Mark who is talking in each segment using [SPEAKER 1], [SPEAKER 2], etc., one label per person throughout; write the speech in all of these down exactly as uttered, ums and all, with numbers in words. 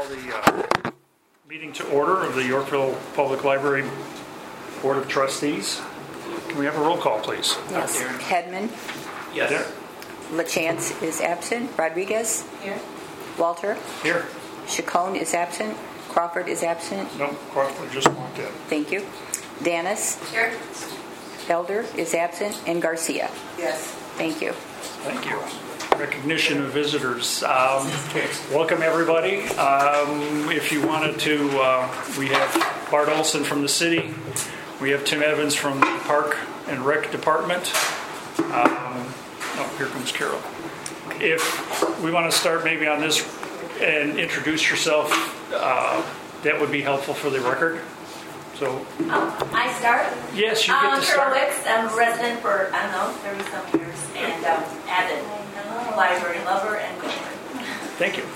[SPEAKER 1] the uh, meeting to order of the Yorkville Public Library Board of Trustees. Can we have a roll call, please?
[SPEAKER 2] Yes. Hedman.
[SPEAKER 1] Yes. There.
[SPEAKER 2] LaChance is absent. Rodriguez.
[SPEAKER 3] Here.
[SPEAKER 2] Walter.
[SPEAKER 1] Here.
[SPEAKER 2] Chacon is absent. Crawford is absent.
[SPEAKER 1] No, Crawford just walked in.
[SPEAKER 2] Thank you. Dennis.
[SPEAKER 3] Here.
[SPEAKER 2] Elder is absent. And Garcia.
[SPEAKER 3] Yes.
[SPEAKER 2] Thank you.
[SPEAKER 1] Thank you. Recognition of visitors. Um, welcome, everybody. Um, if you wanted to, uh, we have Bart Olson from the city. We have Tim Evans from the Park and Rec Department. Um, oh, here comes Carol. If we want to start maybe on this and introduce yourself, uh, that would be helpful for the record. So,
[SPEAKER 4] um, I start?
[SPEAKER 1] Yes, you get
[SPEAKER 4] um,
[SPEAKER 1] to start.
[SPEAKER 4] I'm Carol Wicks. I'm a resident for, I don't know, thirty-some years, and um, avid library lover and goer.
[SPEAKER 1] Thank you.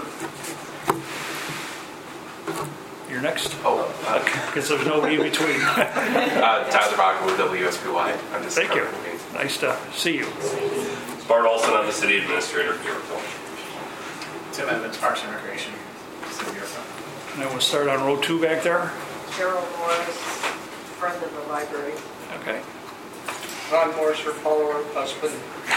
[SPEAKER 1] You're next.
[SPEAKER 5] Oh,
[SPEAKER 1] Because uh, there's nobody in between.
[SPEAKER 5] uh, Tyler Bach with W S P Y. I'm just
[SPEAKER 1] Thank you.
[SPEAKER 5] covering the
[SPEAKER 1] Nice to see you.
[SPEAKER 6] Bart Olson, I'm the city administrator of Yorkville.
[SPEAKER 7] Tim Evans, Parks and Recreation, City of Yorkville.
[SPEAKER 1] And then we'll start on row two back there.
[SPEAKER 3] Cheryl Morris, friend of the library.
[SPEAKER 1] Okay.
[SPEAKER 8] Ron Morris, her follower, husband.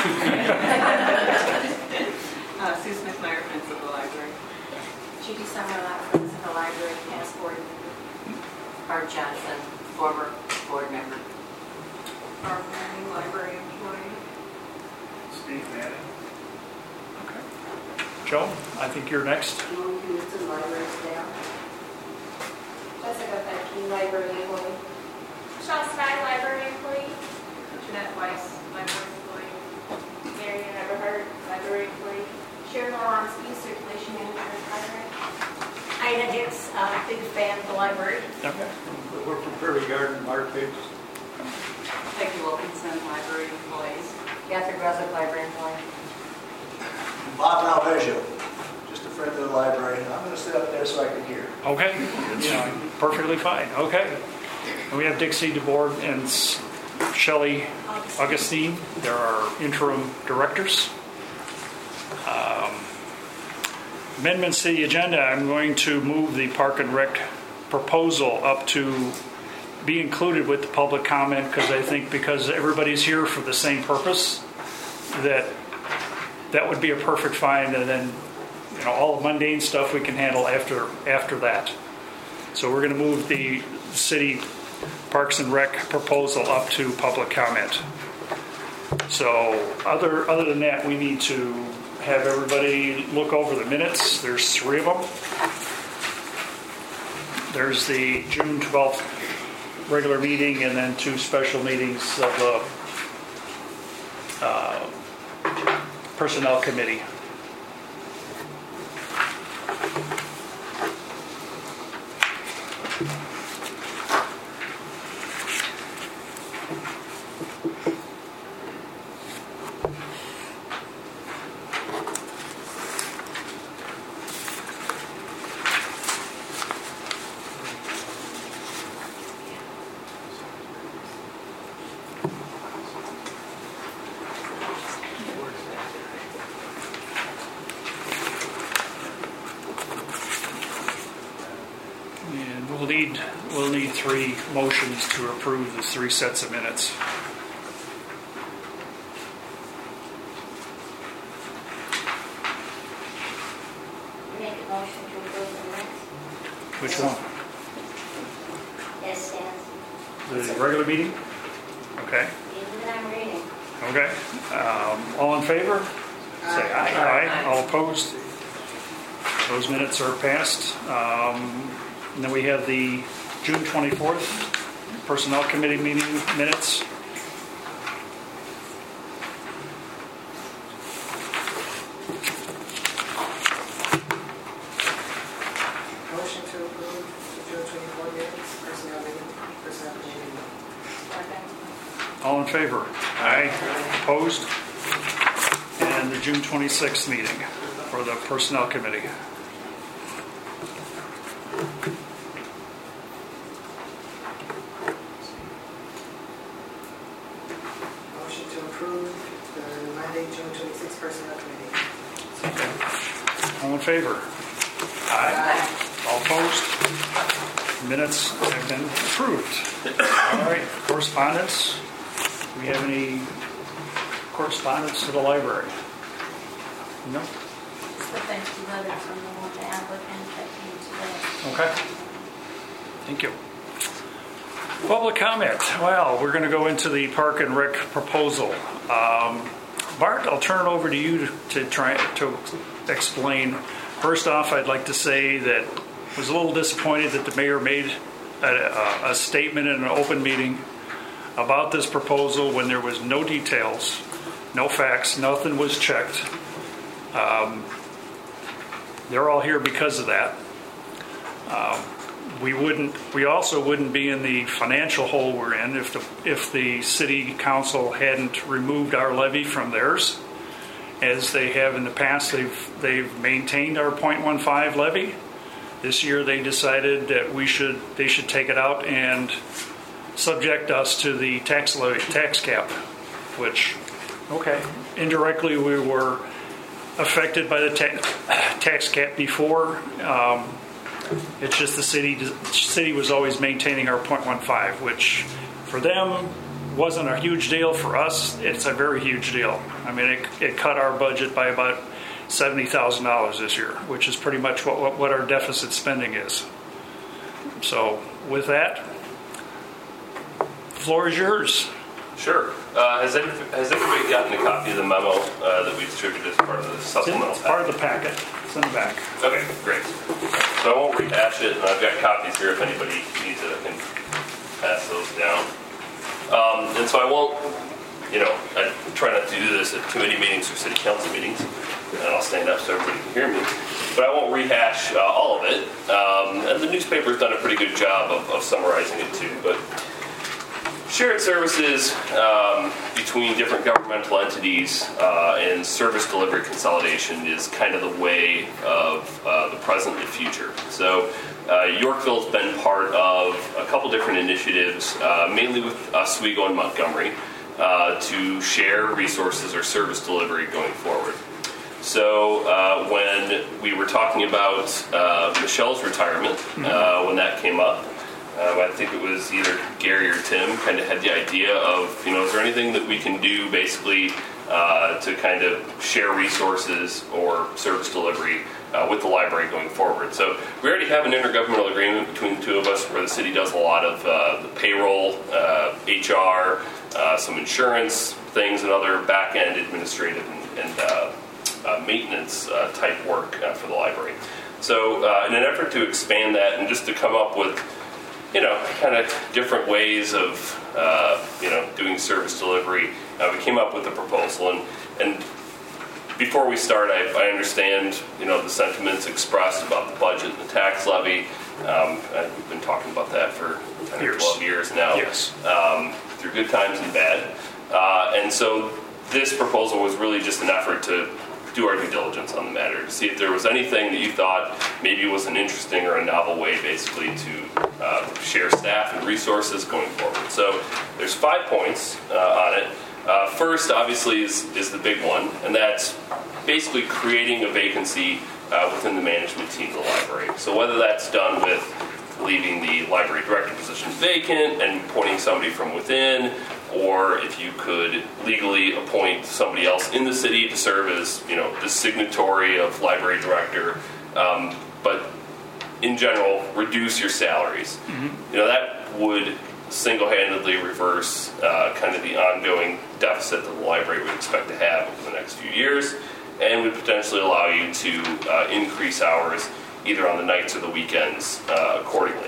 [SPEAKER 3] uh, Sue Smith-Meyer, friends of the library.
[SPEAKER 4] Judy Summerlot, friends of the library, past board member. Art Johnson, former board member.
[SPEAKER 3] Our new library employee.
[SPEAKER 7] Steve Manning.
[SPEAKER 1] Okay. Joe, I think you're next.
[SPEAKER 4] Lou Houston, library staff. Jessica Becky, library employee.
[SPEAKER 9] Michelle Stein, library employee.
[SPEAKER 3] Jeanette Weiss, library employee.
[SPEAKER 9] Marion Everhart, library employee.
[SPEAKER 4] Sharon Oronsky, circulation manager, library.
[SPEAKER 9] Ida Dix, uh, big fan of the library.
[SPEAKER 1] Okay.
[SPEAKER 8] We're from Prairie Garden, Mark Biggs.
[SPEAKER 3] Becky Wilkinson, library employees.
[SPEAKER 4] Catherine Grosick, library employee.
[SPEAKER 8] Bob Malveggio, just a friend of the library. I'm going to sit up there so I can hear.
[SPEAKER 1] Okay. It's perfectly fine. Okay. And we have Dixie DeBoard and Shelley Augustine. They're our interim directors. Um, amendments to the agenda. I'm going to move the Park and Rec proposal up to be included with the public comment because I think because everybody's here for the same purpose that that would be a perfect find, and then you know all the mundane stuff we can handle after after that. So we're going to move the city Parks and Rec proposal up to public comment. So other other than that, we need to have everybody look over the minutes. There's three of them. There's the June twelfth regular meeting and then two special meetings of the uh, Personnel Committee. And we'll need we'll need three motions to approve the three sets of minutes.
[SPEAKER 9] Make a motion to approve the minutes.
[SPEAKER 1] Which one?
[SPEAKER 9] Yes, stands.
[SPEAKER 1] The regular meeting? Okay.
[SPEAKER 9] Even that I'm reading.
[SPEAKER 1] Okay. Um, all in favor? Say aye. Aye. All opposed? Those minutes are passed. Um, and then we have the June twenty-fourth Personnel Committee meeting minutes.
[SPEAKER 3] Motion to approve the June twenty-fourth minutes, personnel meeting, personnel meeting.
[SPEAKER 1] All in favor? Aye. Opposed? And the June twenty-sixth meeting for the Personnel Committee.
[SPEAKER 3] Motion to approve the Monday, June twenty-sixth personnel committee.
[SPEAKER 1] All in favor? Aye. minutes have been approved. All right, correspondence. Do we have any correspondence to the library? No?
[SPEAKER 4] It's the thank you letter from the one applicant that came today.
[SPEAKER 1] Okay. Thank you. Public comment. Well, we're going to go into the Park and Rec proposal. Um, Bart, I'll turn it over to you to, to try to explain. First off, I'd like to say that I was a little disappointed that the mayor made a, a statement in an open meeting about this proposal when there was no details, no facts, nothing was checked. Um, they're all here because of that. Um, we wouldn't. We also wouldn't be in the financial hole we're in if the if the city council hadn't removed our levy from theirs, as they have in the past. They've they've maintained our point one five levy. This year they decided that we should they should take it out and subject us to the tax levy, tax cap, which, okay, indirectly we were affected by the ta- tax cap before. Um, it's just the city city was always maintaining our point one five, which for them wasn't a huge deal. For us, it's a very huge deal. I mean, it, it cut our budget by about seventy thousand dollars this year, which is pretty much what, what, what our deficit spending is. So with that, the floor is yours.
[SPEAKER 6] Sure. Uh, has, any, has everybody gotten a copy of the memo uh, that we distributed as part of the supplemental
[SPEAKER 1] It's part of the packet. It's in the back.
[SPEAKER 6] Okay, great. So I won't rehash it, and I've got copies here if anybody needs it. I can pass those down. Um, and so I won't, you know, I try not to do this at committee meetings or city council meetings, and I'll stand up so everybody can hear me. But I won't rehash uh, all of it. Um, and the newspaper's done a pretty good job of, of summarizing it too. But shared services um, between different governmental entities uh, and service delivery consolidation is kind of the way of uh, the present and the future. So uh, Yorkville's been part of a couple different initiatives, uh, mainly with Oswego and Montgomery, uh, to share resources or service delivery going forward. So uh, when we were talking about uh, Michelle's retirement, uh, when that came up, Um, I think it was either Gary or Tim kind of had the idea of, you know, is there anything that we can do basically uh, to kind of share resources or service delivery uh, with the library going forward. So we already have an intergovernmental agreement between the two of us where the city does a lot of uh, the payroll, uh, H R, uh, some insurance things, and other back-end administrative and, and uh, uh, maintenance uh, type work uh, for the library. So uh, in an effort to expand that and just to come up with, you know, kind of different ways of, uh, you know, doing service delivery, uh, we came up with a proposal. And, and before we start, I, I understand, you know, the sentiments expressed about the budget and the tax levy. Um, and we've been talking about that for ten or twelve years now,
[SPEAKER 1] Yes.
[SPEAKER 6] um, through good times and bad. Uh, and so this proposal was really just an effort to do our due diligence on the matter, to see if there was anything that you thought maybe was an interesting or a novel way basically to uh, share staff and resources going forward. So there's five points uh, on it. Uh, first, obviously, is, is the big one, and that's basically creating a vacancy uh, within the management team of the library. So whether that's done with leaving the library director position vacant and appointing somebody from within, or if you could legally appoint somebody else in the city to serve as, you know, the signatory of library director, um, but in general, reduce your salaries. Mm-hmm. You know, that would single-handedly reverse uh, kind of the ongoing deficit that the library would expect to have over the next few years, and would potentially allow you to uh, increase hours either on the nights or the weekends uh, accordingly.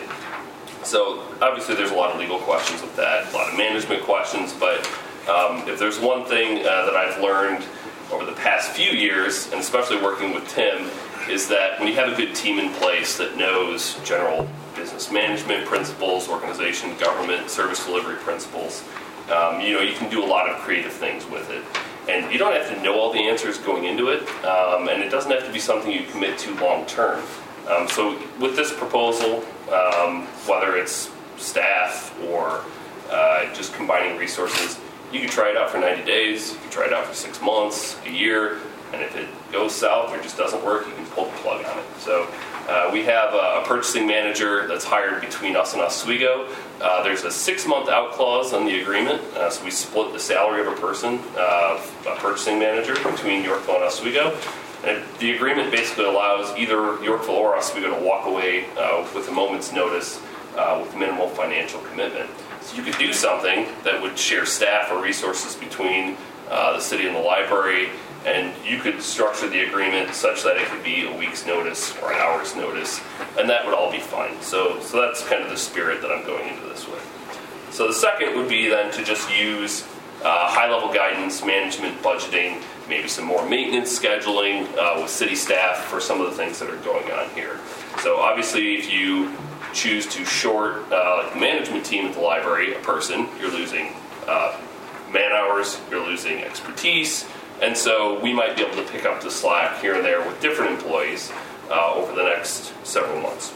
[SPEAKER 6] So obviously there's a lot of legal questions with that, a lot of management questions, but um, if there's one thing uh, that I've learned over the past few years, and especially working with Tim, is that when you have a good team in place that knows general business management principles, organization, government, service delivery principles, um, you know, you can do a lot of creative things with it. And you don't have to know all the answers going into it, um, and it doesn't have to be something you commit to long term. Um, so with this proposal, um, whether it's staff or uh, just combining resources, you can try it out for ninety days, you can try it out for six months, a year, and if it goes south or just doesn't work, you can pull the plug on it. So Uh, we have a purchasing manager that's hired between us and Oswego. Uh, there's a six-month out clause on the agreement, uh, so we split the salary of a person, uh, a purchasing manager, between Yorkville and Oswego. And the agreement basically allows either Yorkville or Oswego to walk away uh, with a moment's notice uh, with minimal financial commitment. So you could do something that would share staff or resources between uh, the city and the library, and you could structure the agreement such that it could be a week's notice or an hour's notice, and that would all be fine. So, so that's kind of the spirit that I'm going into this with. So the second would be then to just use uh, high-level guidance, management, budgeting, maybe some more maintenance scheduling uh, with city staff for some of the things that are going on here. So obviously, if you choose to short uh, like the management team at the library, a person, you're losing uh, man hours, you're losing expertise, and so we might be able to pick up the slack here and there with different employees uh, over the next several months.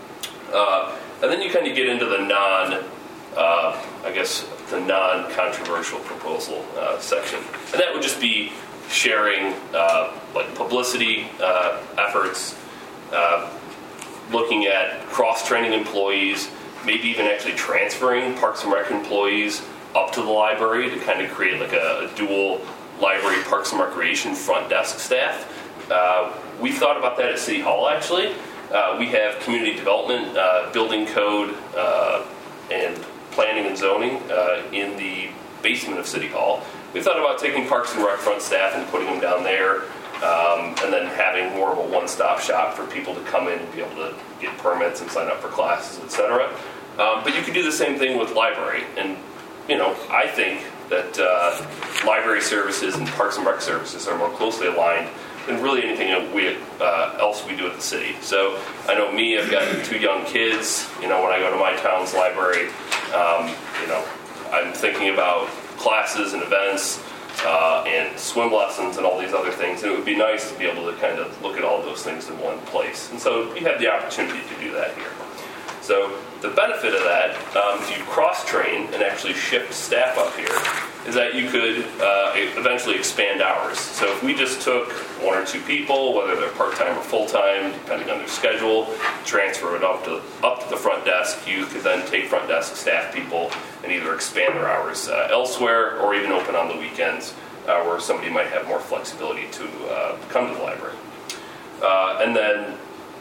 [SPEAKER 6] Uh, and then you kind of get into the non, uh, I guess, the non-controversial proposal uh, section. And that would just be sharing uh, like publicity uh, efforts, uh, looking at cross-training employees, maybe even actually transferring Parks and Rec employees up to the library to kind of create like a, a dual library Parks and Recreation front desk staff. Uh, we thought about that at City Hall, actually. Uh, we have community development, uh, building code, uh, and planning and zoning uh, in the basement of City Hall. We thought about taking Parks and Rec front staff and putting them down there, um, and then having more of a one-stop shop for people to come in and be able to get permits and sign up for classes, et cetera. Um, but you could do the same thing with library. And, you know, I think that uh, library services and Parks and Rec services are more closely aligned than really anything we, uh, else we do at the city. So I know me, I've got two young kids. You know, when I go to my town's library, um, you know, I'm thinking about classes and events uh, and swim lessons and all these other things. And it would be nice to be able to kind of look at all of those things in one place. And so we have the opportunity to do that here. So the benefit of that, um, if you cross-train and actually shift staff up here, is that you could uh, eventually expand hours. So if we just took one or two people, whether they're part-time or full-time, depending on their schedule, transfer it up to up to the front desk, you could then take front desk staff people and either expand their hours uh, elsewhere or even open on the weekends uh, where somebody might have more flexibility to uh, come to the library. Uh, and then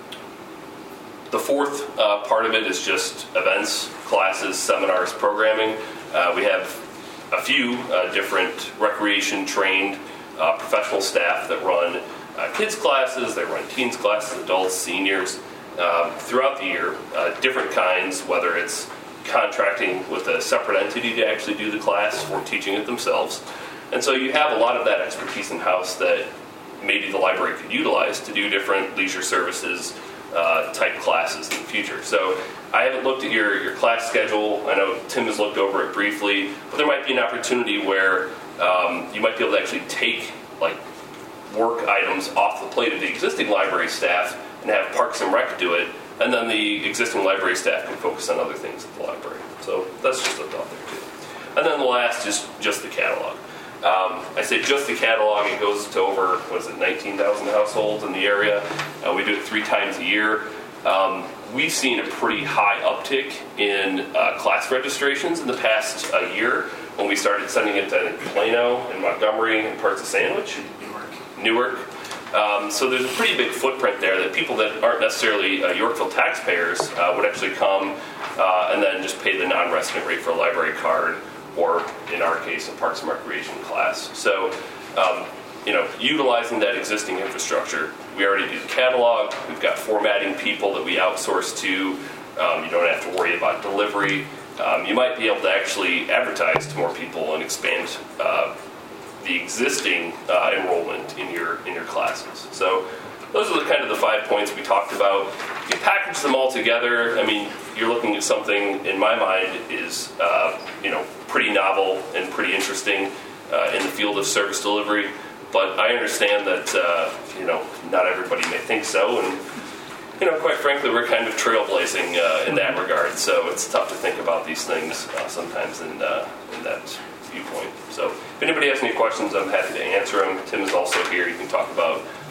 [SPEAKER 6] the fourth uh, part of it is just events, classes, seminars, programming. Uh, we have a few uh, different recreation-trained uh, professional staff that run uh, kids classes, they run teens classes, adults, seniors, uh, throughout the year, uh, different kinds, whether it's contracting with a separate entity to actually do the class or teaching it themselves. And so you have a lot of that expertise in-house that maybe the library could utilize to do different leisure services Uh, type classes in the future. So I haven't looked at your, your class schedule. I know Tim has looked over it briefly, but there might be an opportunity where um, you might be able to actually take like work items off the plate of the existing library staff and have Parks and Rec do it, and then the existing library staff can focus on other things at the library. So that's just a thought there too. And then the last is just the catalog. Um, I say just the catalog, it goes to over, what is it, nineteen thousand households in the area. Uh, we do it three times a year. Um, we've seen a pretty high uptick in uh, class registrations in the past uh, year when we started sending it to Plano and Montgomery and parts of Sandwich.
[SPEAKER 7] Newark.
[SPEAKER 6] Newark. Um, so there's a pretty big footprint there that people that aren't necessarily uh, Yorkville taxpayers uh, would actually come uh, and then just pay the non-resident rate for a library card, or in our case, a Parks and Recreation class. So, um, you know, utilizing that existing infrastructure, we already do the catalog. We've got formatting people that we outsource to. Um, you don't have to worry about delivery. Um, you might be able to actually advertise to more people and expand uh, the existing uh, enrollment in your in your classes. So, those are the kind of the five points we talked about. If you package them all together, I mean, you're looking at something, in my mind, is, uh, you know, pretty novel and pretty interesting uh, in the field of service delivery. But I understand that, uh, you know, not everybody may think so. And, you know, quite frankly, we're kind of trailblazing uh, in that regard. So it's tough to think about these things uh, sometimes in, uh, in that viewpoint. So if anybody has any questions, I'm happy to answer them. Tim is also here. You can talk about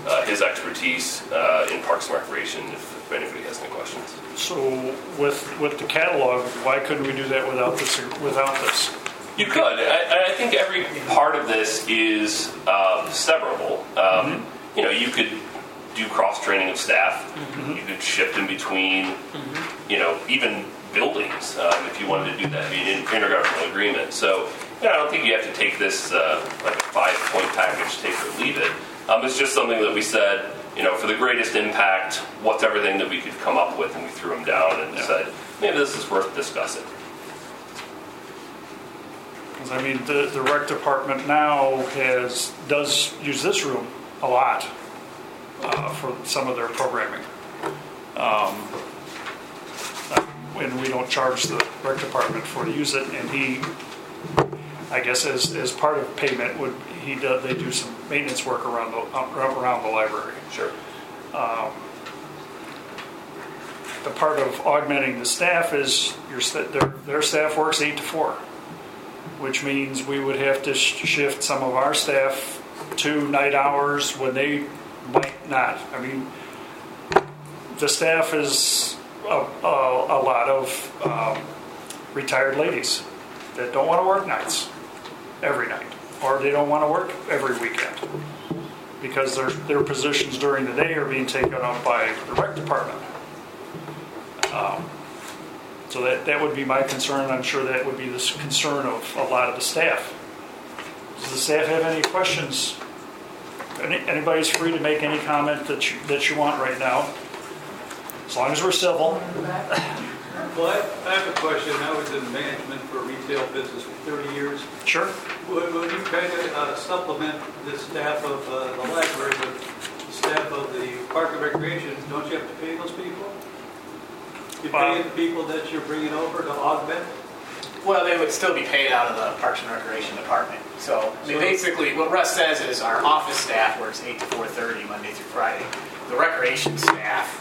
[SPEAKER 6] uh, his expertise uh, in Parks and Recreation if, if anybody has any questions.
[SPEAKER 1] So with, with the catalog, why couldn't we do that without this, without this?
[SPEAKER 6] You could. I, I think every part of this is uh, severable. Um, mm-hmm. You know, you could do cross-training of staff. Mm-hmm. You could shift in between, mm-hmm. you know, even buildings um, if you wanted to do that, be an intergovernmental agreement. So, you know, I don't think you have to take this uh, like a five-point package, take it or leave it. Um, it's just something that we said, you know, for the greatest impact, what's everything that we could come up with, and we threw them down and yeah. said, maybe this is worth discussing.
[SPEAKER 1] Because I mean, the, the rec department now has does use this room a lot uh, for some of their programming. Um, and we don't charge the rec department for to use it, and he, I guess, as as part of payment, would he do, they do some maintenance work around the around the library.
[SPEAKER 6] Sure.
[SPEAKER 1] Um, the part of augmenting the staff is your their their staff works eight to four, which means we would have to sh- shift some of our staff to night hours when they might not. I mean, the staff is a, a, a lot of um, retired ladies that don't want to work nights every night, or they don't want to work every weekend because their their positions during the day are being taken up by the rec department. Um, so that, that would be my concern. I'm sure that would be the concern of a lot of the staff. Does the staff have any questions? Any, anybody's free to make any comment that you, that you want right now, as long as we're civil.
[SPEAKER 10] Well, I, I have a question. I was in management for a retail business for thirty years.
[SPEAKER 1] Sure.
[SPEAKER 10] When, when you kind of uh, supplement the staff of uh, the library with the staff of the Park and Recreation, don't you have to pay those people? You pay
[SPEAKER 1] Um,
[SPEAKER 10] the people that you're bringing over to augment?
[SPEAKER 7] Well, they would still be paid out of the Parks and Recreation department. So, I mean,
[SPEAKER 10] So-
[SPEAKER 7] basically, what Russ says is our office staff works eight to four thirty Monday through Friday. The recreation staff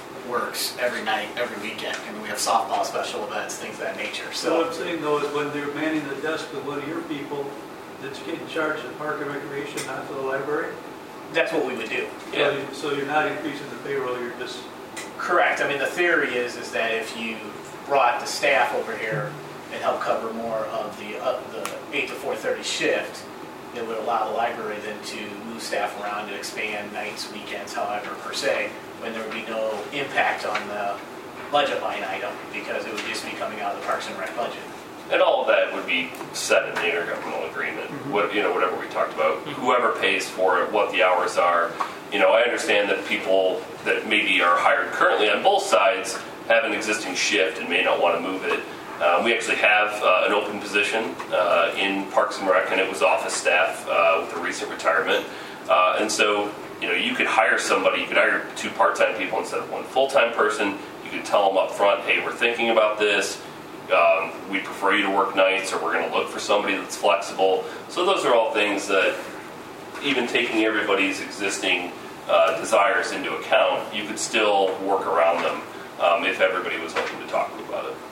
[SPEAKER 7] works every night, every weekend. I mean, we have softball special events, things of that nature.
[SPEAKER 10] So what
[SPEAKER 7] So,
[SPEAKER 10] I'm saying though is when they're manning the desk with one of your people that's getting charged at Park and Recreation, not to the library?
[SPEAKER 7] that's what we would do.
[SPEAKER 10] So
[SPEAKER 6] Yeah.
[SPEAKER 10] you- So you're not increasing the payroll, you're just,
[SPEAKER 7] Correct. I mean, the theory is is that if you brought the staff over here and helped cover more of the uh, the eight to four thirty shift, it would allow the library then to move staff around and expand nights, weekends, however, per se, when there would be no impact on the budget line item because it would just be coming out of the Parks and Rec budget.
[SPEAKER 6] And all of that would be set in the intergovernmental agreement. Mm-hmm. What you know, whatever we talked about, mm-hmm. whoever pays for it, what the hours are. You know, I understand that people that maybe are hired currently on both sides have an existing shift and may not want to move it. Um, we actually have uh, an open position uh, in Parks and Rec, and it was office staff uh, with a recent retirement. Uh, and so, you know, you could hire somebody, you could hire two part-time people instead of one full-time person. You could tell them up front, hey, we're thinking about this. Um, we prefer you to work nights, or we're going to look for somebody that's flexible. So those are all things that, even taking everybody's existing uh, desires into account, you could still work around them um, if everybody was open to talking about it.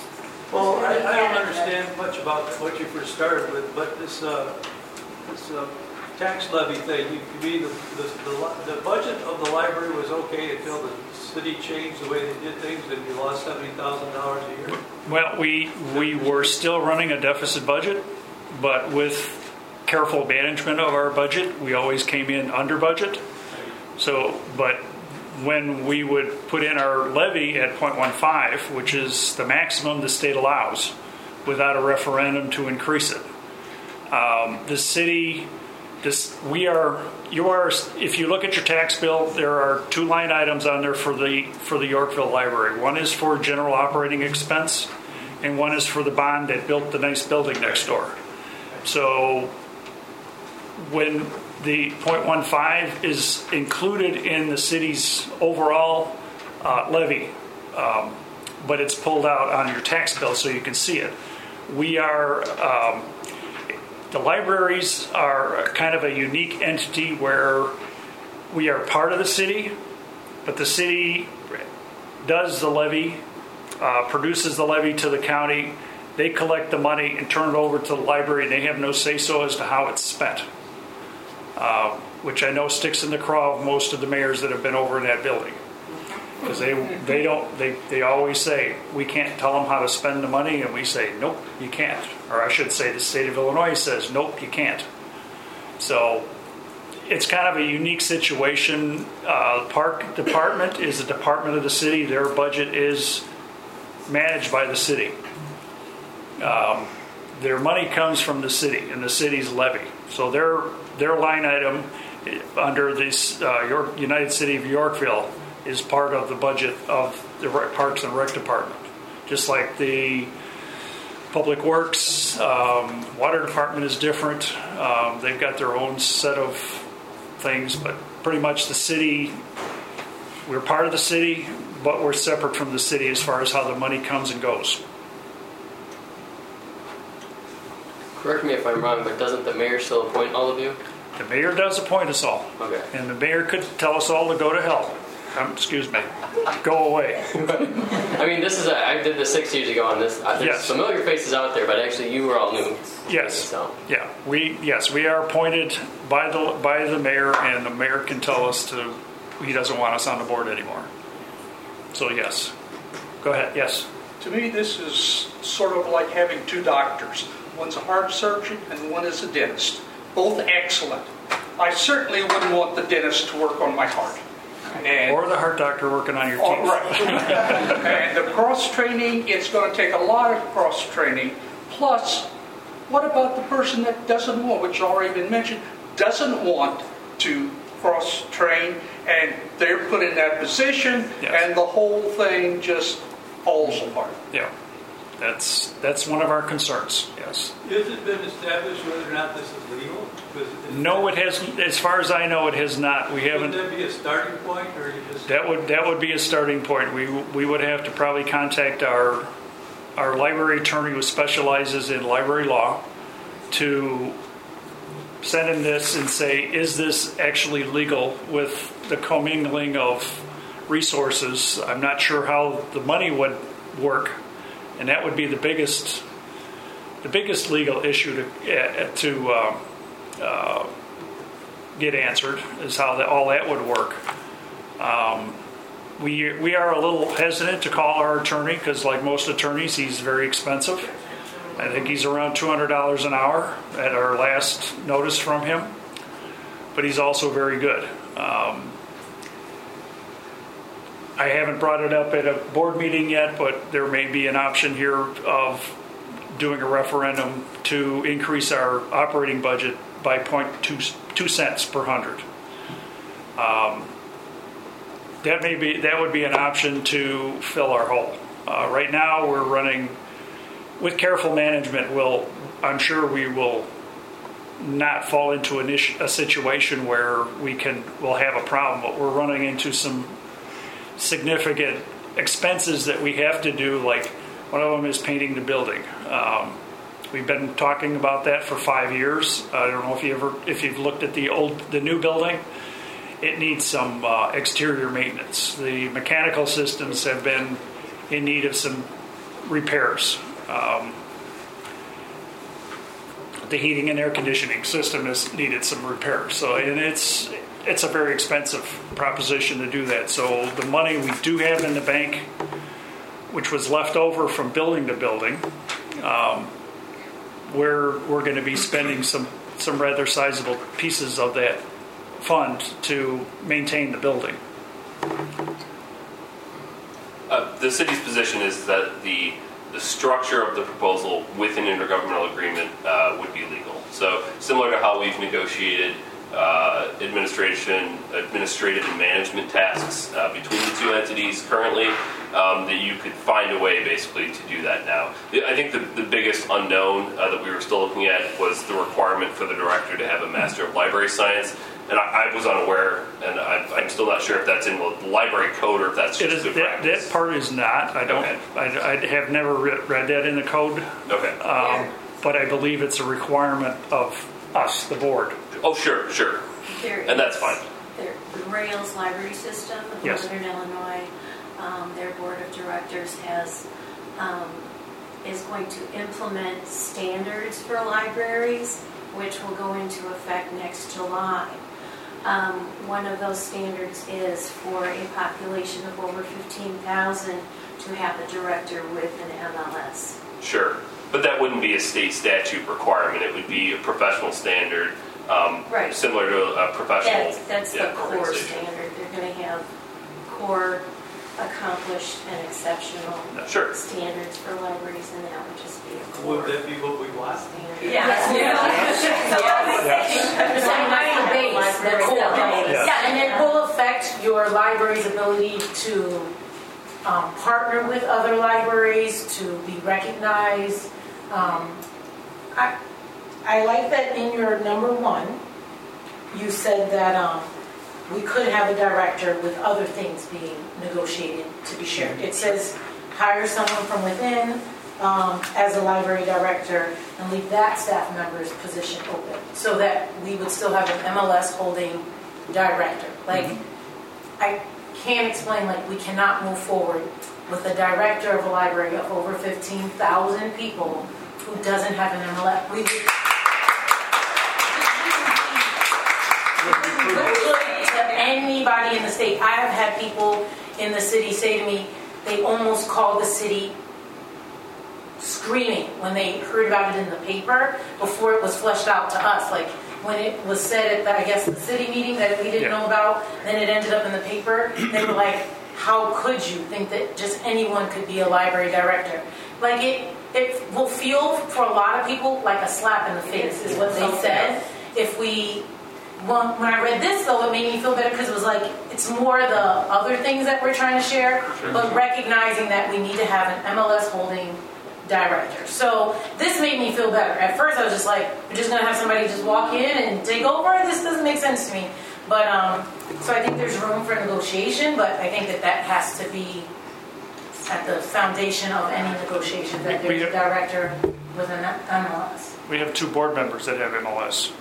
[SPEAKER 10] well, I, I don't understand much about what you first started with, but this, uh, this uh, tax levy thing, you, you mean the, the, the, li- the budget of the library was okay until the city changed the way they did things and you lost seventy thousand dollars a year?
[SPEAKER 1] Well, we we were still running a deficit budget, but with careful management of our budget, we always came in under budget. So, but when we would put in our levy at point one five, which is the maximum the state allows, without a referendum to increase it, um, the city, this we are you are if you look at your tax bill, there are two line items on there for the for the Yorkville Library. One is for general operating expense, and one is for the bond that built the nice building next door. So when the point one five is included in the city's overall uh, levy, um, but it's pulled out on your tax bill so you can see it. We are, um, the libraries are kind of a unique entity where we are part of the city, but the city does the levy, uh, produces the levy to the county. They collect the money and turn it over to the library, and they have no say-so as to how it's spent. Uh, which I know sticks in the craw of most of the mayors that have been over in that building. Because they, they don't, they, they always say, we can't tell them how to spend the money, and we say, nope, you can't. Or I should say the state of Illinois says, nope, you can't. So it's kind of a unique situation. Uh, the park department is a department of the city. Their budget is managed by the city. Um, their money comes from the city and the city's levy. So their their line item under this uh, York, United City of Yorkville is part of the budget of the Parks and Rec Department. Just like the Public Works, um, Water Department is different. Um, they've got their own set of things, but pretty much the city, we're part of the city, but we're separate from the city as far as how the money comes and goes.
[SPEAKER 11] Correct me if I'm wrong, but doesn't the mayor still appoint all of you?
[SPEAKER 1] The mayor does appoint us all.
[SPEAKER 11] Okay.
[SPEAKER 1] And the mayor could tell us all to go to hell. Um, excuse me. Go away.
[SPEAKER 11] I mean, this is a, I did this six years ago on this. Uh, there's
[SPEAKER 1] Yes.
[SPEAKER 11] familiar faces out there, but actually you were all new.
[SPEAKER 1] Yes.
[SPEAKER 11] So.
[SPEAKER 1] Yeah. We yes we are appointed by the by the mayor, and the mayor can tell us to he doesn't want us on the board anymore. So yes. Go ahead. Yes.
[SPEAKER 12] To me, this is sort of like having two doctors. One's a heart surgeon and one is a dentist. Both excellent. I certainly wouldn't want the dentist to work on my heart. And,
[SPEAKER 1] or the heart doctor working on your teeth.
[SPEAKER 12] oh, right. And the cross-training, it's going to take a lot of cross-training. Plus, what about the person that doesn't want, which already been mentioned, doesn't want to cross-train, and they're put in that position,
[SPEAKER 1] Yes.
[SPEAKER 12] and the whole thing just falls apart.
[SPEAKER 1] Yeah. That's that's one of our concerns. Yes.
[SPEAKER 10] Has it been established whether or not this is legal? Is
[SPEAKER 1] No, it hasn't. As far as I know, it has not. We haven't.
[SPEAKER 10] Would that be a starting point, or you just?
[SPEAKER 1] That would that would be a starting point. We we would have to probably contact our our library attorney who specializes in library law to send him this and say, is this actually legal with the commingling of resources? I'm not sure how the money would work, and that would be the biggest the biggest legal issue to uh, to uh, uh, get answered is how the, all that would work. Um, we we are a little hesitant to call our attorney because, like most attorneys, he's very expensive. I think he's around two hundred dollars an hour at our last notice from him, but he's also very good. Um, I haven't brought it up at a board meeting yet, but there may be an option here of doing a referendum to increase our operating budget by zero point two cents per hundred. Um, that may be that would be an option to fill our hole. Uh, right now, we're running with careful management. We'll, I'm sure we will not fall into an issue, a situation where we can we'll have a problem. But we're running into some significant expenses that we have to do. Like one of them is painting the building. Um, we've been talking about that for five years. I don't know if you ever if you've looked at the old the new building. It needs some uh, exterior maintenance. The mechanical systems have been in need of some repairs. Um, the heating and air conditioning system has needed some repairs. So, and it's it's a very expensive proposition to do that. So the money we do have in the bank, which was left over from building the building, um, we're we're going to be spending some some rather sizable pieces of that fund to maintain the building.
[SPEAKER 6] Uh, the city's position is that the the structure of the proposal with an intergovernmental agreement uh, would be legal. So similar to how we've negotiated uh, administration, administrative and management tasks uh, between the two entities currently, um, that you could find a way basically to do that now. I think the, the biggest unknown uh, that we were still looking at was the requirement for the director to have a Master of Library Science. And I, I was unaware, and I, I'm still not sure if that's in the library code or if that's just
[SPEAKER 1] It is,
[SPEAKER 6] good
[SPEAKER 1] that,
[SPEAKER 6] practice.
[SPEAKER 1] that part is not. I don't.
[SPEAKER 6] Okay.
[SPEAKER 1] I, I have never read, read that in the code.
[SPEAKER 6] Okay.
[SPEAKER 1] Um, but I believe it's a requirement of us, the board.
[SPEAKER 6] Oh, sure, sure.
[SPEAKER 4] There
[SPEAKER 6] And that's
[SPEAKER 4] is-
[SPEAKER 6] fine.
[SPEAKER 4] there- The Rails Library System of
[SPEAKER 1] Yes.
[SPEAKER 4] Northern Illinois, um, their board of directors has, um, is going to implement standards for libraries, which will go into effect next July.
[SPEAKER 9] um, one of those standards is for a population of over fifteen thousand to have a director with an M L S.
[SPEAKER 6] Sure. But that wouldn't be a state statute requirement. It would be a professional standard, um,
[SPEAKER 9] Right.
[SPEAKER 6] similar to a professional
[SPEAKER 9] That's, that's
[SPEAKER 6] yeah,
[SPEAKER 9] the core
[SPEAKER 6] organization.
[SPEAKER 9] standard. They're going to have core, accomplished, and exceptional
[SPEAKER 6] Sure.
[SPEAKER 9] standards for libraries, and that would just be a core
[SPEAKER 10] Would that be what we want?
[SPEAKER 9] standard.
[SPEAKER 4] Yes.
[SPEAKER 13] Yeah, and it will affect your library's ability to um, partner with other libraries, to be recognized. Um, I, I like that in your number one, you said that um, we could have a director with other things being negotiated to be shared. It says hire someone from within um, as a library director and leave that staff member's position open so that we would still have an M L S holding director. Like, mm-hmm. I can't explain, like, we cannot move forward with a director of a library of over fifteen thousand people who doesn't have an M L S. We would to anybody in the state. I have had people in the city say to me, they almost called the city screaming when they heard about it in the paper before it was fleshed out to us. Like when it was said at, the, I guess, the city meeting that we didn't
[SPEAKER 1] Yeah.
[SPEAKER 13] know about, then it ended up in the paper. They were like, how could you think that just anyone could be a library director? Like it, it will feel for a lot of people like a slap in the face is what they said. If we, well, when I read this though, it made me feel better because it was like, it's more the other things that we're trying to share, but recognizing that we need to have an M L S holding director. So this made me feel better. At first I was just like, we're just going to have somebody just walk in and take over? This doesn't make sense to me. But, um, so I think there's room for negotiation, but I think that that has to be at the foundation of any negotiation, that there's a director with an M L S.
[SPEAKER 1] We have two board members that have M L S.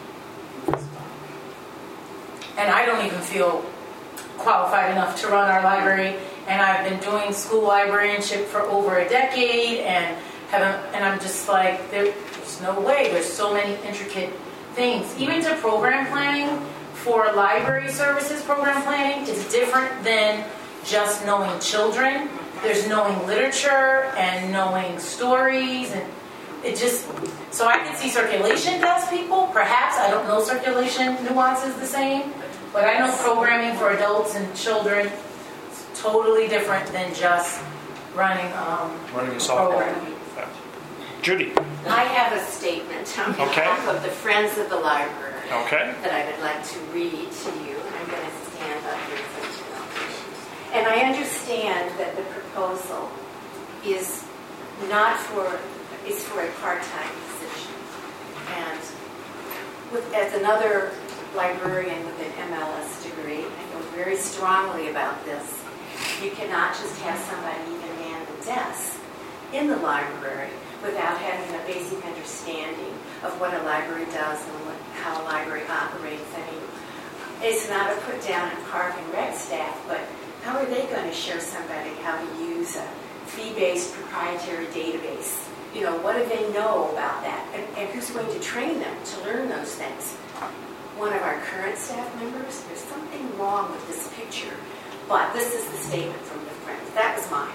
[SPEAKER 13] And I don't even feel qualified enough to run our library, and I've been doing school librarianship for over a decade, and haven't, and I'm just like, there, there's no way. There's so many intricate things. Even to program planning for library services, program planning is different than just knowing children. There's knowing literature and knowing stories, and it just, so I can see circulation does people. Perhaps, I don't know circulation nuances the same, but I know programming for adults and children is totally different than just running um,
[SPEAKER 1] running a softball.
[SPEAKER 13] program.
[SPEAKER 1] Yeah. Judy.
[SPEAKER 4] I have a statement on
[SPEAKER 1] Okay.
[SPEAKER 4] behalf of the Friends of the Library
[SPEAKER 1] Okay.
[SPEAKER 4] that I would like to read to you. I'm going to stand up here for you. And I understand that the proposal is not for, is for a part-time position. And with, as another librarian with an M L S degree, I feel very strongly about this. You cannot just have somebody even man the desk in the library without having a basic understanding of what a library does and what, how a library operates. I mean, it's not a put down in park and rec staff, but how are they going to show somebody how to use a fee-based proprietary database? You know, what do they know about that? And, and who's going to train them to learn those things? One of our current staff members, there's something wrong with this picture, but this is the statement from the Friends. That was mine.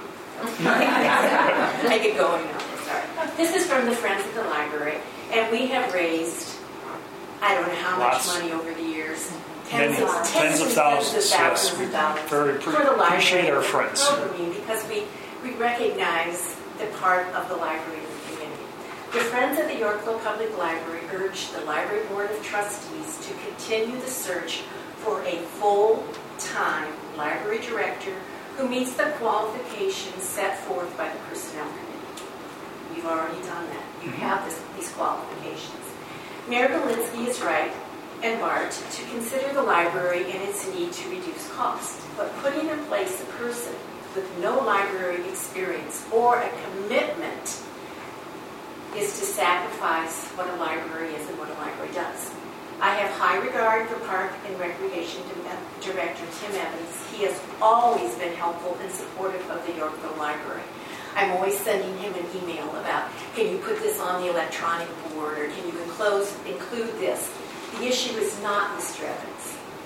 [SPEAKER 4] I could go on, sorry. This is from the Friends of the Library, and we have raised, I don't know how
[SPEAKER 1] Lots.
[SPEAKER 4] much money over the years.
[SPEAKER 1] Many,
[SPEAKER 4] of,
[SPEAKER 1] tens
[SPEAKER 4] tens
[SPEAKER 1] of
[SPEAKER 4] and
[SPEAKER 1] thousands,
[SPEAKER 4] tens of
[SPEAKER 1] yes.
[SPEAKER 4] thousands of dollars
[SPEAKER 1] Very
[SPEAKER 4] for
[SPEAKER 1] pre-
[SPEAKER 4] the library
[SPEAKER 1] appreciate our friends.
[SPEAKER 4] programming, because we, we recognize the part of the library in the community. The Friends of the Yorkville Public Library urge the Library Board of Trustees to continue the search for a full-time library director who meets the qualifications set forth by the Personnel Committee. We've already done that. You have this, these qualifications. Mayor Galinsky is right, and Bart, to consider the library and its need to reduce costs, but putting in place a person with no library experience or a commitment is to sacrifice what a library is and what a library does. I have high regard for Park and Recreation Director Tim Evans. He has always been helpful and supportive of the Yorkville Library. I'm always sending him an email about, can you put this on the electronic board, or can you enclose, include this? The issue is not Mister Evans.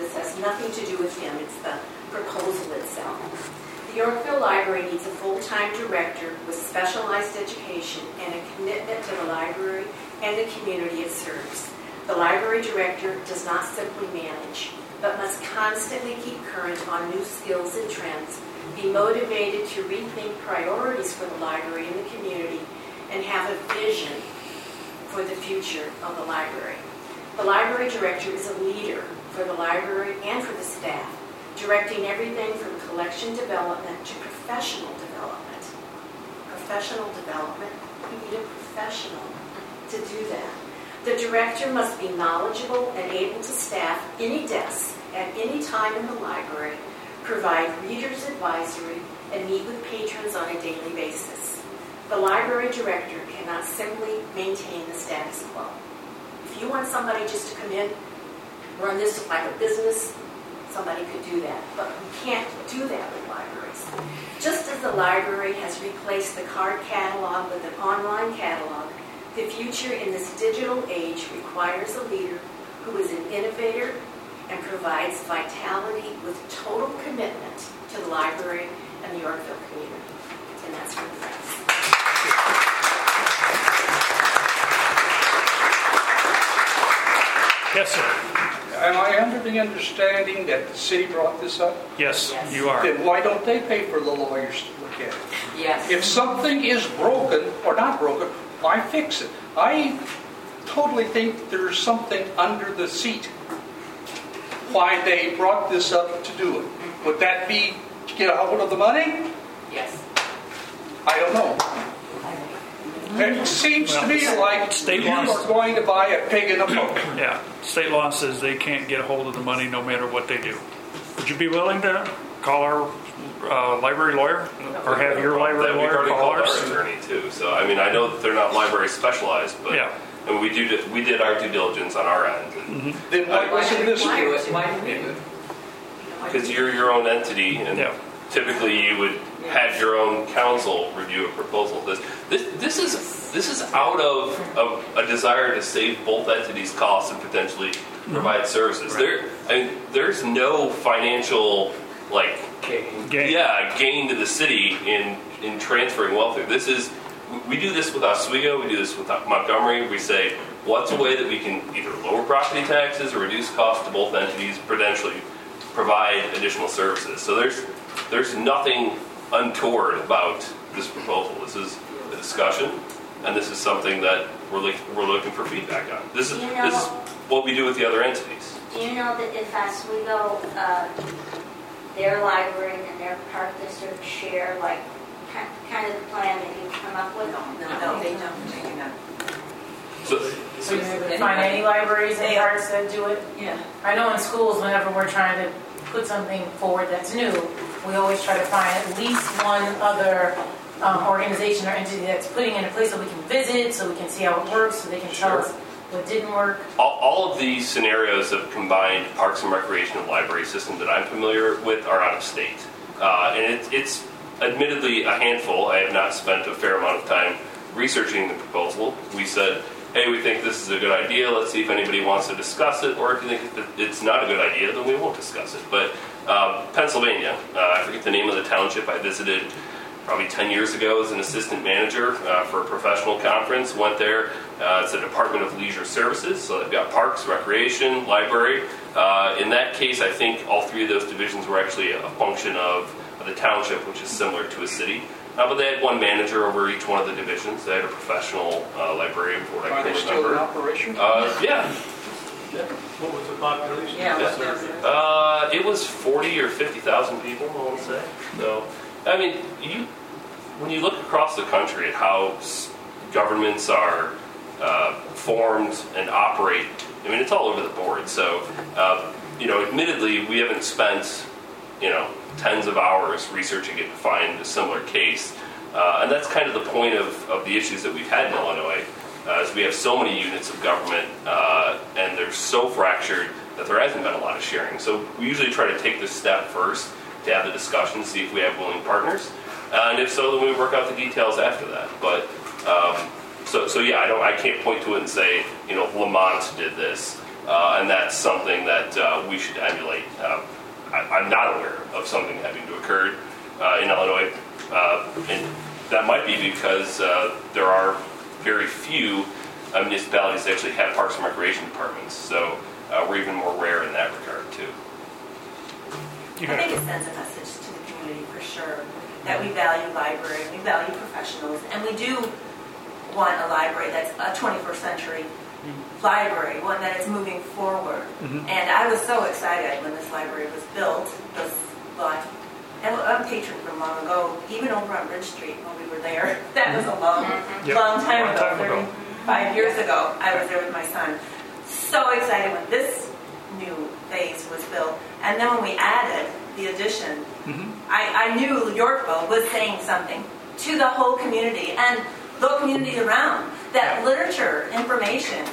[SPEAKER 4] This has nothing to do with him. It's the proposal itself. The Yorkville Library needs a full-time director with specialized education and a commitment to the library and the community it serves. The library director does not simply manage, but must constantly keep current on new skills and trends, be motivated to rethink priorities for the library and the community, and have a vision for the future of the library. The library director is a leader for the library and for the staff, directing everything from collection development to professional development. Professional development? You need a professional to do that. The director must be knowledgeable and able to staff any desk at any time in the library, provide readers advisory, and meet with patrons on a daily basis. The library director cannot simply maintain the status quo. If you want somebody just to come in, run this like a business, somebody could do that. But we can't do that with libraries. Just as the library has replaced the card catalog with an online catalog, the future in this digital age requires a leader who is an innovator and provides vitality with total commitment to the library and the Yorkville community. And that's from the press.
[SPEAKER 1] Yes, sir.
[SPEAKER 12] Am I under the understanding that the city brought this up?
[SPEAKER 1] Yes,
[SPEAKER 2] Yes.
[SPEAKER 1] you are.
[SPEAKER 12] Then why don't they pay for the lawyers to look at it?
[SPEAKER 2] Yes.
[SPEAKER 12] If something is broken or not broken, why fix it? I totally think there's something under the seat why they brought this up to do it. Would that be to get a hold of the money?
[SPEAKER 2] Yes.
[SPEAKER 12] I don't know. It seems to me like
[SPEAKER 1] state
[SPEAKER 12] you
[SPEAKER 1] laws-
[SPEAKER 12] are going to buy a pig in a poke.
[SPEAKER 1] Yeah, state law says they can't get a hold of the money no matter what they do. Would you be willing to call our uh, library lawyer or have your library
[SPEAKER 6] That we've
[SPEAKER 1] lawyer
[SPEAKER 6] already
[SPEAKER 1] call
[SPEAKER 6] called
[SPEAKER 1] ours?
[SPEAKER 6] our attorney too. So I mean, I know that they're not library specialized, but
[SPEAKER 1] Yeah.
[SPEAKER 6] and we do we did our due diligence on our end. And
[SPEAKER 12] Then why wasn't this?
[SPEAKER 2] Why do it? Why do we do it?
[SPEAKER 6] because you're your own entity, and
[SPEAKER 1] Yeah.
[SPEAKER 6] typically you would have your own counsel review a proposal. This this this is this is out of, of a desire to save both entities costs and potentially provide services.
[SPEAKER 1] Right.
[SPEAKER 6] There, I mean, there's no financial like
[SPEAKER 1] Gain.
[SPEAKER 6] yeah gain to the city in in transferring welfare. This is we do this with Oswego, we do this with Montgomery. We say, what's a way that we can either lower property taxes or reduce costs to both entities, potentially provide additional services. So there's there's nothing untoward about this proposal. This is a discussion, and this is something that we're look, we're looking for feedback on. This is
[SPEAKER 14] You know-
[SPEAKER 6] this is what we do with the other entities.
[SPEAKER 14] Do you know that if Oswego, uh, their library and their park district share, like, ki- kind of the plan that you come up with?
[SPEAKER 3] No, no, they don't. They do not.
[SPEAKER 6] So,
[SPEAKER 13] So you can find any libraries and parks that do it?
[SPEAKER 3] Yeah.
[SPEAKER 13] I know in schools, whenever we're trying to put something forward that's new, we always try to find at least one other um, organization or entity that's putting in a place that we can visit, so we can see how it works, so they can tell
[SPEAKER 6] Sure.
[SPEAKER 13] us what didn't work.
[SPEAKER 6] all, all of these scenarios of combined parks and recreation and library system that I'm familiar with are out of state, uh, and it, it's admittedly a handful. I have not spent a fair amount of time researching the proposal. We said, hey, we think this is a good idea. Let's see if anybody wants to discuss it, or if you think that it's not a good idea, then we won't discuss it. But uh, Pennsylvania, uh, I forget the name of the township I visited probably ten years ago as an assistant manager uh, for a professional conference. Went there. Uh, it's the Department of Leisure Services, so they've got parks, recreation, library. Uh, in that case, I think all three of those divisions were actually a function of, of the township, which is similar to a city. Uh, but they had one manager over each one of the divisions. They had a professional uh, librarian, for what I
[SPEAKER 12] Are
[SPEAKER 6] can
[SPEAKER 12] they still in
[SPEAKER 6] remember.
[SPEAKER 12] operation?
[SPEAKER 6] Uh, yeah.
[SPEAKER 10] What was the population?
[SPEAKER 3] Yeah,
[SPEAKER 6] Yeah.
[SPEAKER 3] what's that?
[SPEAKER 6] Uh, it was forty or fifty thousand people, I want to say. So, I mean, you when you look across the country at how s- governments are uh, formed and operate, I mean, it's all over the board. So, uh, you know, admittedly, we haven't spent, you know, tens of hours researching it to find a similar case. Uh, and that's kind of the point of, of the issues that we've had in Illinois, uh, is we have so many units of government, uh, and they're so fractured that there hasn't been a lot of sharing. So we usually try to take this step first to have the discussion, see if we have willing partners. Uh, and if so, then we work out the details after that. But um, so, so yeah, I don't, I can't point to it and say, you know, Lamont did this. Uh, uh, and that's something that uh, we should emulate. Uh, I, I'm not aware of something having to occur uh, in Illinois, uh, and that might be because uh, there are very few uh, municipalities that actually have parks and recreation departments. So uh, we're even more rare in that regard too.
[SPEAKER 15] I think it sends a message to the community for sure that we value library, we value professionals, and we do want a library that's a twenty-first century library, one that is moving forward. Mm-hmm. And I was so excited when this library was built. Was, well, I'm a patron from long ago, even over on Bridge Street when we were there. That was a long, yep. long time
[SPEAKER 1] long
[SPEAKER 15] ago,
[SPEAKER 1] time ago.
[SPEAKER 15] thirty-five years ago. I was there with my son. So excited when this new phase was built. And then when we added the addition, mm-hmm. I, I knew Yorkville was saying something to the whole community and the communities around. That literature, information,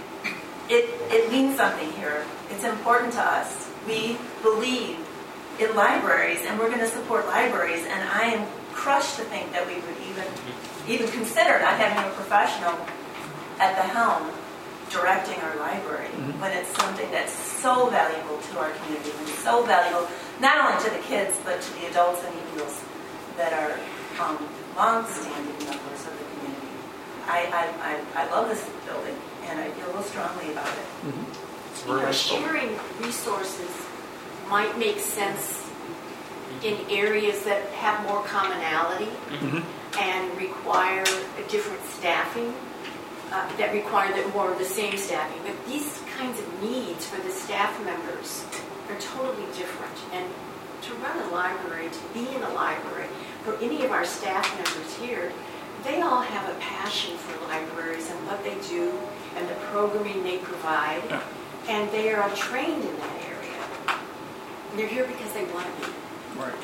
[SPEAKER 15] it, it means something here. It's important to us. We believe in libraries, and we're going to support libraries, and I am crushed to think that we would even, even consider not having a professional at the helm directing our library, mm-hmm. when it's something that's so valuable to our community and so valuable not only to the kids but to the adults and even those that are um, long-standing members of the community. I, I, I, I love this building and I feel real strongly about it.
[SPEAKER 1] Mm-hmm.
[SPEAKER 4] You know, sharing resources might make sense in areas that have more commonality mm-hmm. and require a different staffing. Uh, that require that more of the same staffing. But these kinds of needs for the staff members are totally different. And to run a library, to be in a library, for any of our staff members here, they all have a passion for libraries and what they do and the programming they provide. Yeah. And they are all trained in that area. And they're here because they want to be.
[SPEAKER 1] Right.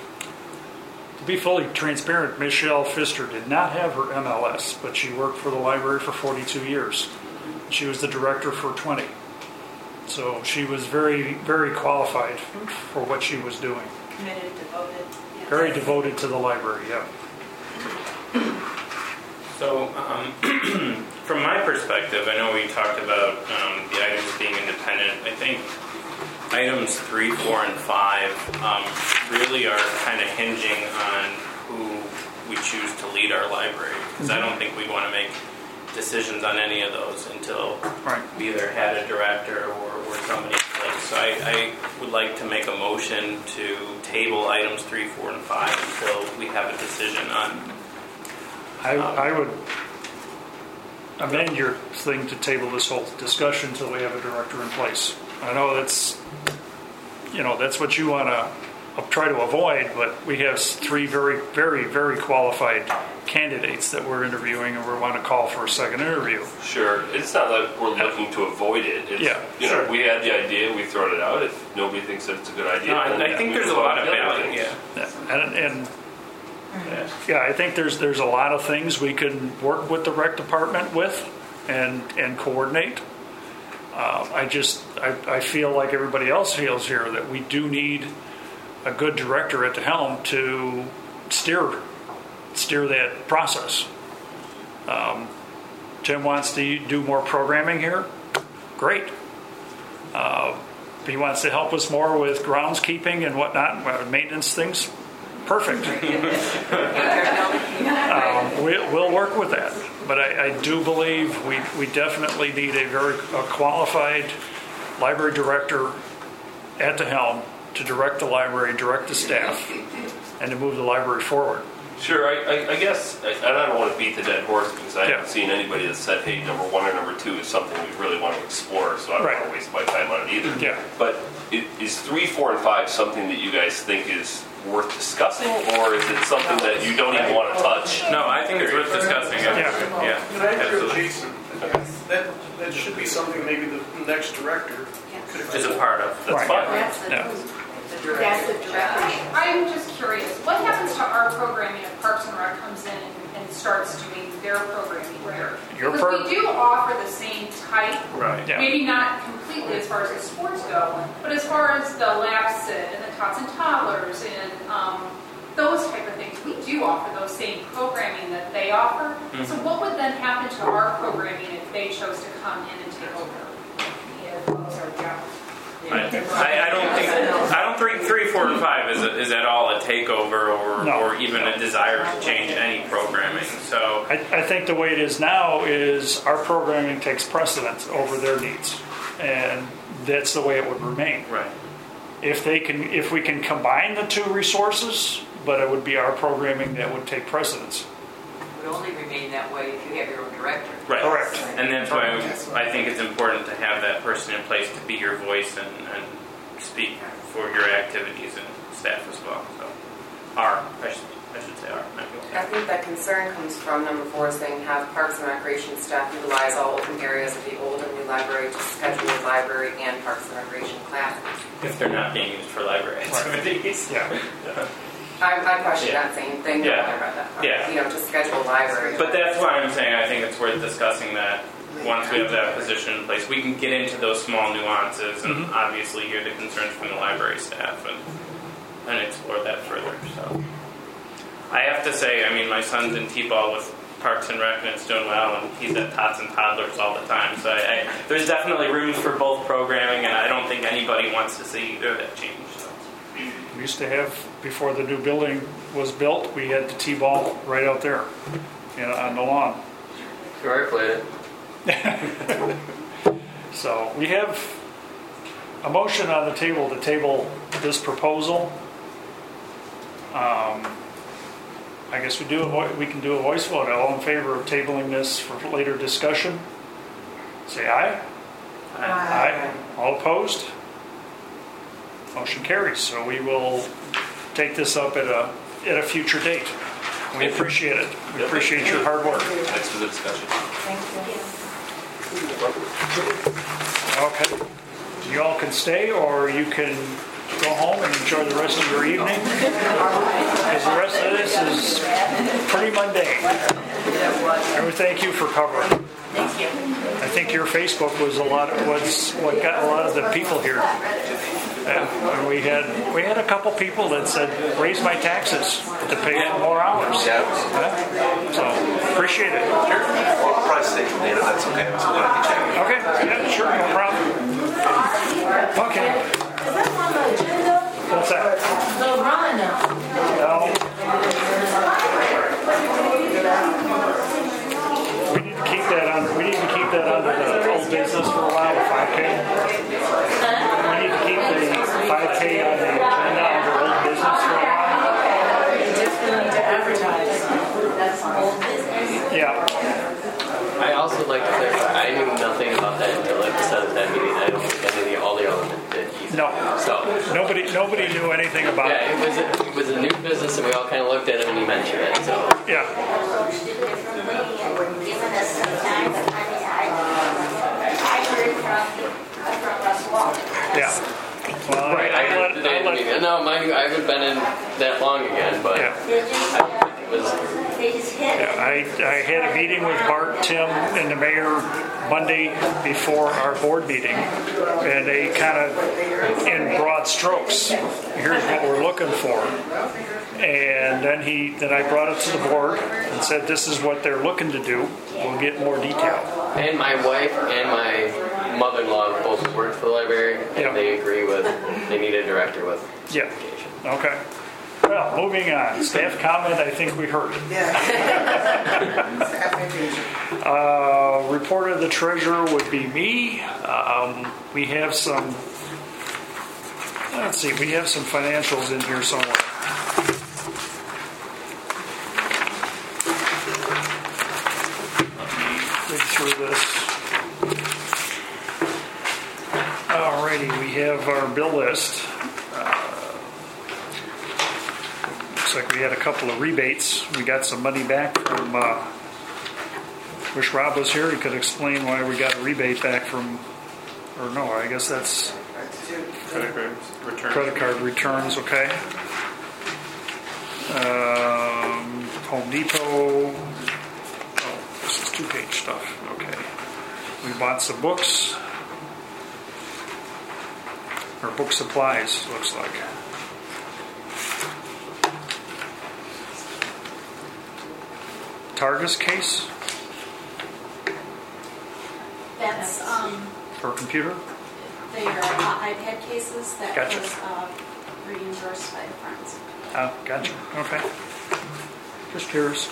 [SPEAKER 1] To be fully transparent, Michelle Pfister did not have her M L S, but she worked for the library for forty-two years. She was the director for twenty. So she was very, very qualified for what she was doing.
[SPEAKER 15] Committed, devoted. Yeah.
[SPEAKER 1] Very devoted to the library, yeah.
[SPEAKER 16] So, um, from my perspective, I know we talked about um, the items being independent. I think items three, four, and five um, really are kind of hinging on who we choose to lead our library. Because mm-hmm. I don't think we want to make decisions on any of those until right. we either had a director or, or somebody in place. So I, I would like to make a motion to table items three, four, and five until we have a decision on.
[SPEAKER 1] I,
[SPEAKER 16] um,
[SPEAKER 1] I would amend your thing to table this whole discussion until we have a director in place. I know that's, you know, that's what you want to try to avoid, but we have three very, very, very qualified candidates that we're interviewing, and we want to call for a second interview.
[SPEAKER 6] Sure. It's not like we're looking to avoid it. It's,
[SPEAKER 1] yeah.
[SPEAKER 6] You
[SPEAKER 1] sure.
[SPEAKER 6] know, we had the idea, we thrown it out. If nobody thinks that it's a good idea,
[SPEAKER 16] no, I, I think there's a lot of value. Yeah.
[SPEAKER 1] yeah. And, and yeah. yeah, I think there's there's a lot of things we can work with the rec department with and and coordinate. Uh, I just, I, I feel like everybody else feels here that we do need a good director at the helm to steer steer that process. Um, Jim wants to do more programming here. Great. Uh, if he wants to help us more with groundskeeping and whatnot, maintenance things, perfect. um, we, we'll work with that. But I, I do believe we, we definitely need a very a qualified library director at the helm to direct the library, direct the staff, and to move the library forward.
[SPEAKER 6] Sure, I, I, I guess, and I don't want to beat the dead horse because I
[SPEAKER 1] yeah.
[SPEAKER 6] haven't seen anybody that said, hey, number one or number two is something we really want to explore, so I don't
[SPEAKER 1] right.
[SPEAKER 6] want to waste my time on it either.
[SPEAKER 1] Yeah.
[SPEAKER 6] But it, is three, four, and five something that you guys think is worth discussing, or is it something that you don't even want to touch?
[SPEAKER 16] No, I think it's worth discussing.
[SPEAKER 1] Yeah.
[SPEAKER 16] yeah.
[SPEAKER 17] Can I interrupt Jason? That, that should be something maybe the next director could
[SPEAKER 16] is a part of.
[SPEAKER 6] That's
[SPEAKER 1] right.
[SPEAKER 6] fine.
[SPEAKER 4] That's the,
[SPEAKER 1] yeah.
[SPEAKER 4] that's the director.
[SPEAKER 18] I'm just curious, what happens to our programming if Parks and Rec comes in and, and starts doing their programming here?
[SPEAKER 1] Your
[SPEAKER 18] because
[SPEAKER 1] pro-
[SPEAKER 18] we do offer the same type,
[SPEAKER 1] right. yeah.
[SPEAKER 18] maybe not completely as far as the sports go, but as far as the lab sit and the tots and toddlers and um, those type of things, we do offer those same programming that they offer. Mm-hmm. So what would then happen to our programming if they chose to come in and take over?
[SPEAKER 13] If
[SPEAKER 16] I, I, I don't think I don't think three, four, and five is, a, is at all a takeover or,
[SPEAKER 1] No.
[SPEAKER 16] or even a desire to change any programming. So
[SPEAKER 1] I, I think the way it is now is our programming takes precedence over their needs, and that's the way it would remain.
[SPEAKER 16] right.
[SPEAKER 1] If they can, if we can combine the two resources, but it would be our programming that would take precedence.
[SPEAKER 19] It would only remain that way if you have your own director.
[SPEAKER 16] Right.
[SPEAKER 1] Correct.
[SPEAKER 16] And that's why I think it's important to have that person in place to be your voice and, and speak for your activities and staff as well. So, our, I should, I should say our.
[SPEAKER 20] I think that concern comes from number four, saying have Parks and Recreation staff utilize all open areas of the old and new library to schedule library and Parks and Recreation classes.
[SPEAKER 16] If they're not being used for library activities.
[SPEAKER 1] Yeah.
[SPEAKER 20] I, I question
[SPEAKER 16] Yeah.
[SPEAKER 20] that same thing.
[SPEAKER 16] Yeah.
[SPEAKER 20] When I read that part.
[SPEAKER 16] Yeah.
[SPEAKER 20] You know, to schedule library.
[SPEAKER 16] But that's why I'm saying I think it's worth discussing that once we have that position in place. We can get into those small nuances and
[SPEAKER 1] Mhm.
[SPEAKER 16] obviously hear the concerns from the library staff and and explore that further. So I have to say, I mean, my son's in T-ball with Parks and Rec and it's doing well, and he's at Tots and Toddlers all the time. So I, I, there's definitely room for both programming, and I don't think anybody wants to see either of that change. So.
[SPEAKER 1] We used to have, before the new building was built, we had the T-ball right out there, you know, on the lawn.
[SPEAKER 11] Sure, I played it.
[SPEAKER 1] So we have a motion on the table to table this proposal. Um, I guess we do. A vo- we can do a voice vote. All in favor of tabling this for later discussion? Say aye.
[SPEAKER 13] Aye.
[SPEAKER 1] Aye. All opposed? Motion carries. So we will take this up at a at a future date. We appreciate it. We appreciate your hard work.
[SPEAKER 5] Thanks for the discussion.
[SPEAKER 1] Okay. You all can stay, or you can go home and enjoy the rest of your evening. Because the rest of this is pretty mundane. And we thank you for covering.
[SPEAKER 9] Thank you.
[SPEAKER 1] I think your Facebook was a lot of, was what got a lot of the people here. And we had we had a couple people that said, raise my taxes to pay for more hours.
[SPEAKER 5] Yeah.
[SPEAKER 1] Yeah. So, appreciate it.
[SPEAKER 5] Sure. Well, I'll probably stay from later. That's okay. I'm still going to be checking.
[SPEAKER 1] Okay. Yeah, sure. No problem. Okay.
[SPEAKER 13] Is that on the agenda?
[SPEAKER 1] What's that?
[SPEAKER 13] The run now.
[SPEAKER 1] No. We need to keep that on. We need to keep that under the old business for a while. The five K. We need to keep the five K on the agenda under old business for a while.
[SPEAKER 13] Just need to advertise.
[SPEAKER 14] That's old business.
[SPEAKER 1] Yeah.
[SPEAKER 11] I also like to clarify, I knew nothing about that until like the seventh that meeting. I don't think any of the, all the elements did either.
[SPEAKER 1] No.
[SPEAKER 11] So
[SPEAKER 1] Nobody, nobody knew anything about
[SPEAKER 11] yeah,
[SPEAKER 1] it.
[SPEAKER 11] it was a, it was a new business, and we all kind of looked at it when he mentioned it. So
[SPEAKER 1] Yeah.
[SPEAKER 14] Approached it differently and given us some time, but I mean, I, I heard from, from Russ Walker.
[SPEAKER 1] Yeah. Well,
[SPEAKER 11] right, I,
[SPEAKER 1] I,
[SPEAKER 11] I,
[SPEAKER 1] let, I, let,
[SPEAKER 11] no, mind you, I haven't been in that long again, but
[SPEAKER 1] yeah.
[SPEAKER 14] They're just,
[SPEAKER 11] I don't think it was.
[SPEAKER 14] they just hit it.
[SPEAKER 1] Yeah, I, I had a meeting with Bart, Tim, and the mayor Monday before our board meeting, and they kind of, in broad strokes, here's what we're looking for. And then he, then I brought it to the board and said, this is what they're looking to do. We'll get more detail.
[SPEAKER 11] And my wife and my mother-in-law both work for the library, and
[SPEAKER 1] Yeah.
[SPEAKER 11] they agree with, they need a director with
[SPEAKER 1] Yeah.
[SPEAKER 11] certification.
[SPEAKER 1] Okay. Well, moving on. Staff comment, I think we heard. uh, report of the treasurer would be me. Um, we have some, let's see, we have some financials in here somewhere. Let me dig through this. Alrighty, we have our bill list. Looks like we had a couple of rebates. We got some money back from, uh, wish Rob was here. He could explain why we got a rebate back from, or no, I guess that's
[SPEAKER 16] Credit card returns.
[SPEAKER 1] credit card returns, okay. Um, Home Depot. Oh, this is two-page stuff, okay. We bought some books. Or book supplies, looks like. Targus case
[SPEAKER 18] That's, um,
[SPEAKER 1] for computer?
[SPEAKER 21] They are uh, iPad cases that
[SPEAKER 1] Gotcha.
[SPEAKER 21] was uh, reimbursed by the Friends.
[SPEAKER 1] Oh, gotcha. Okay. Just curious.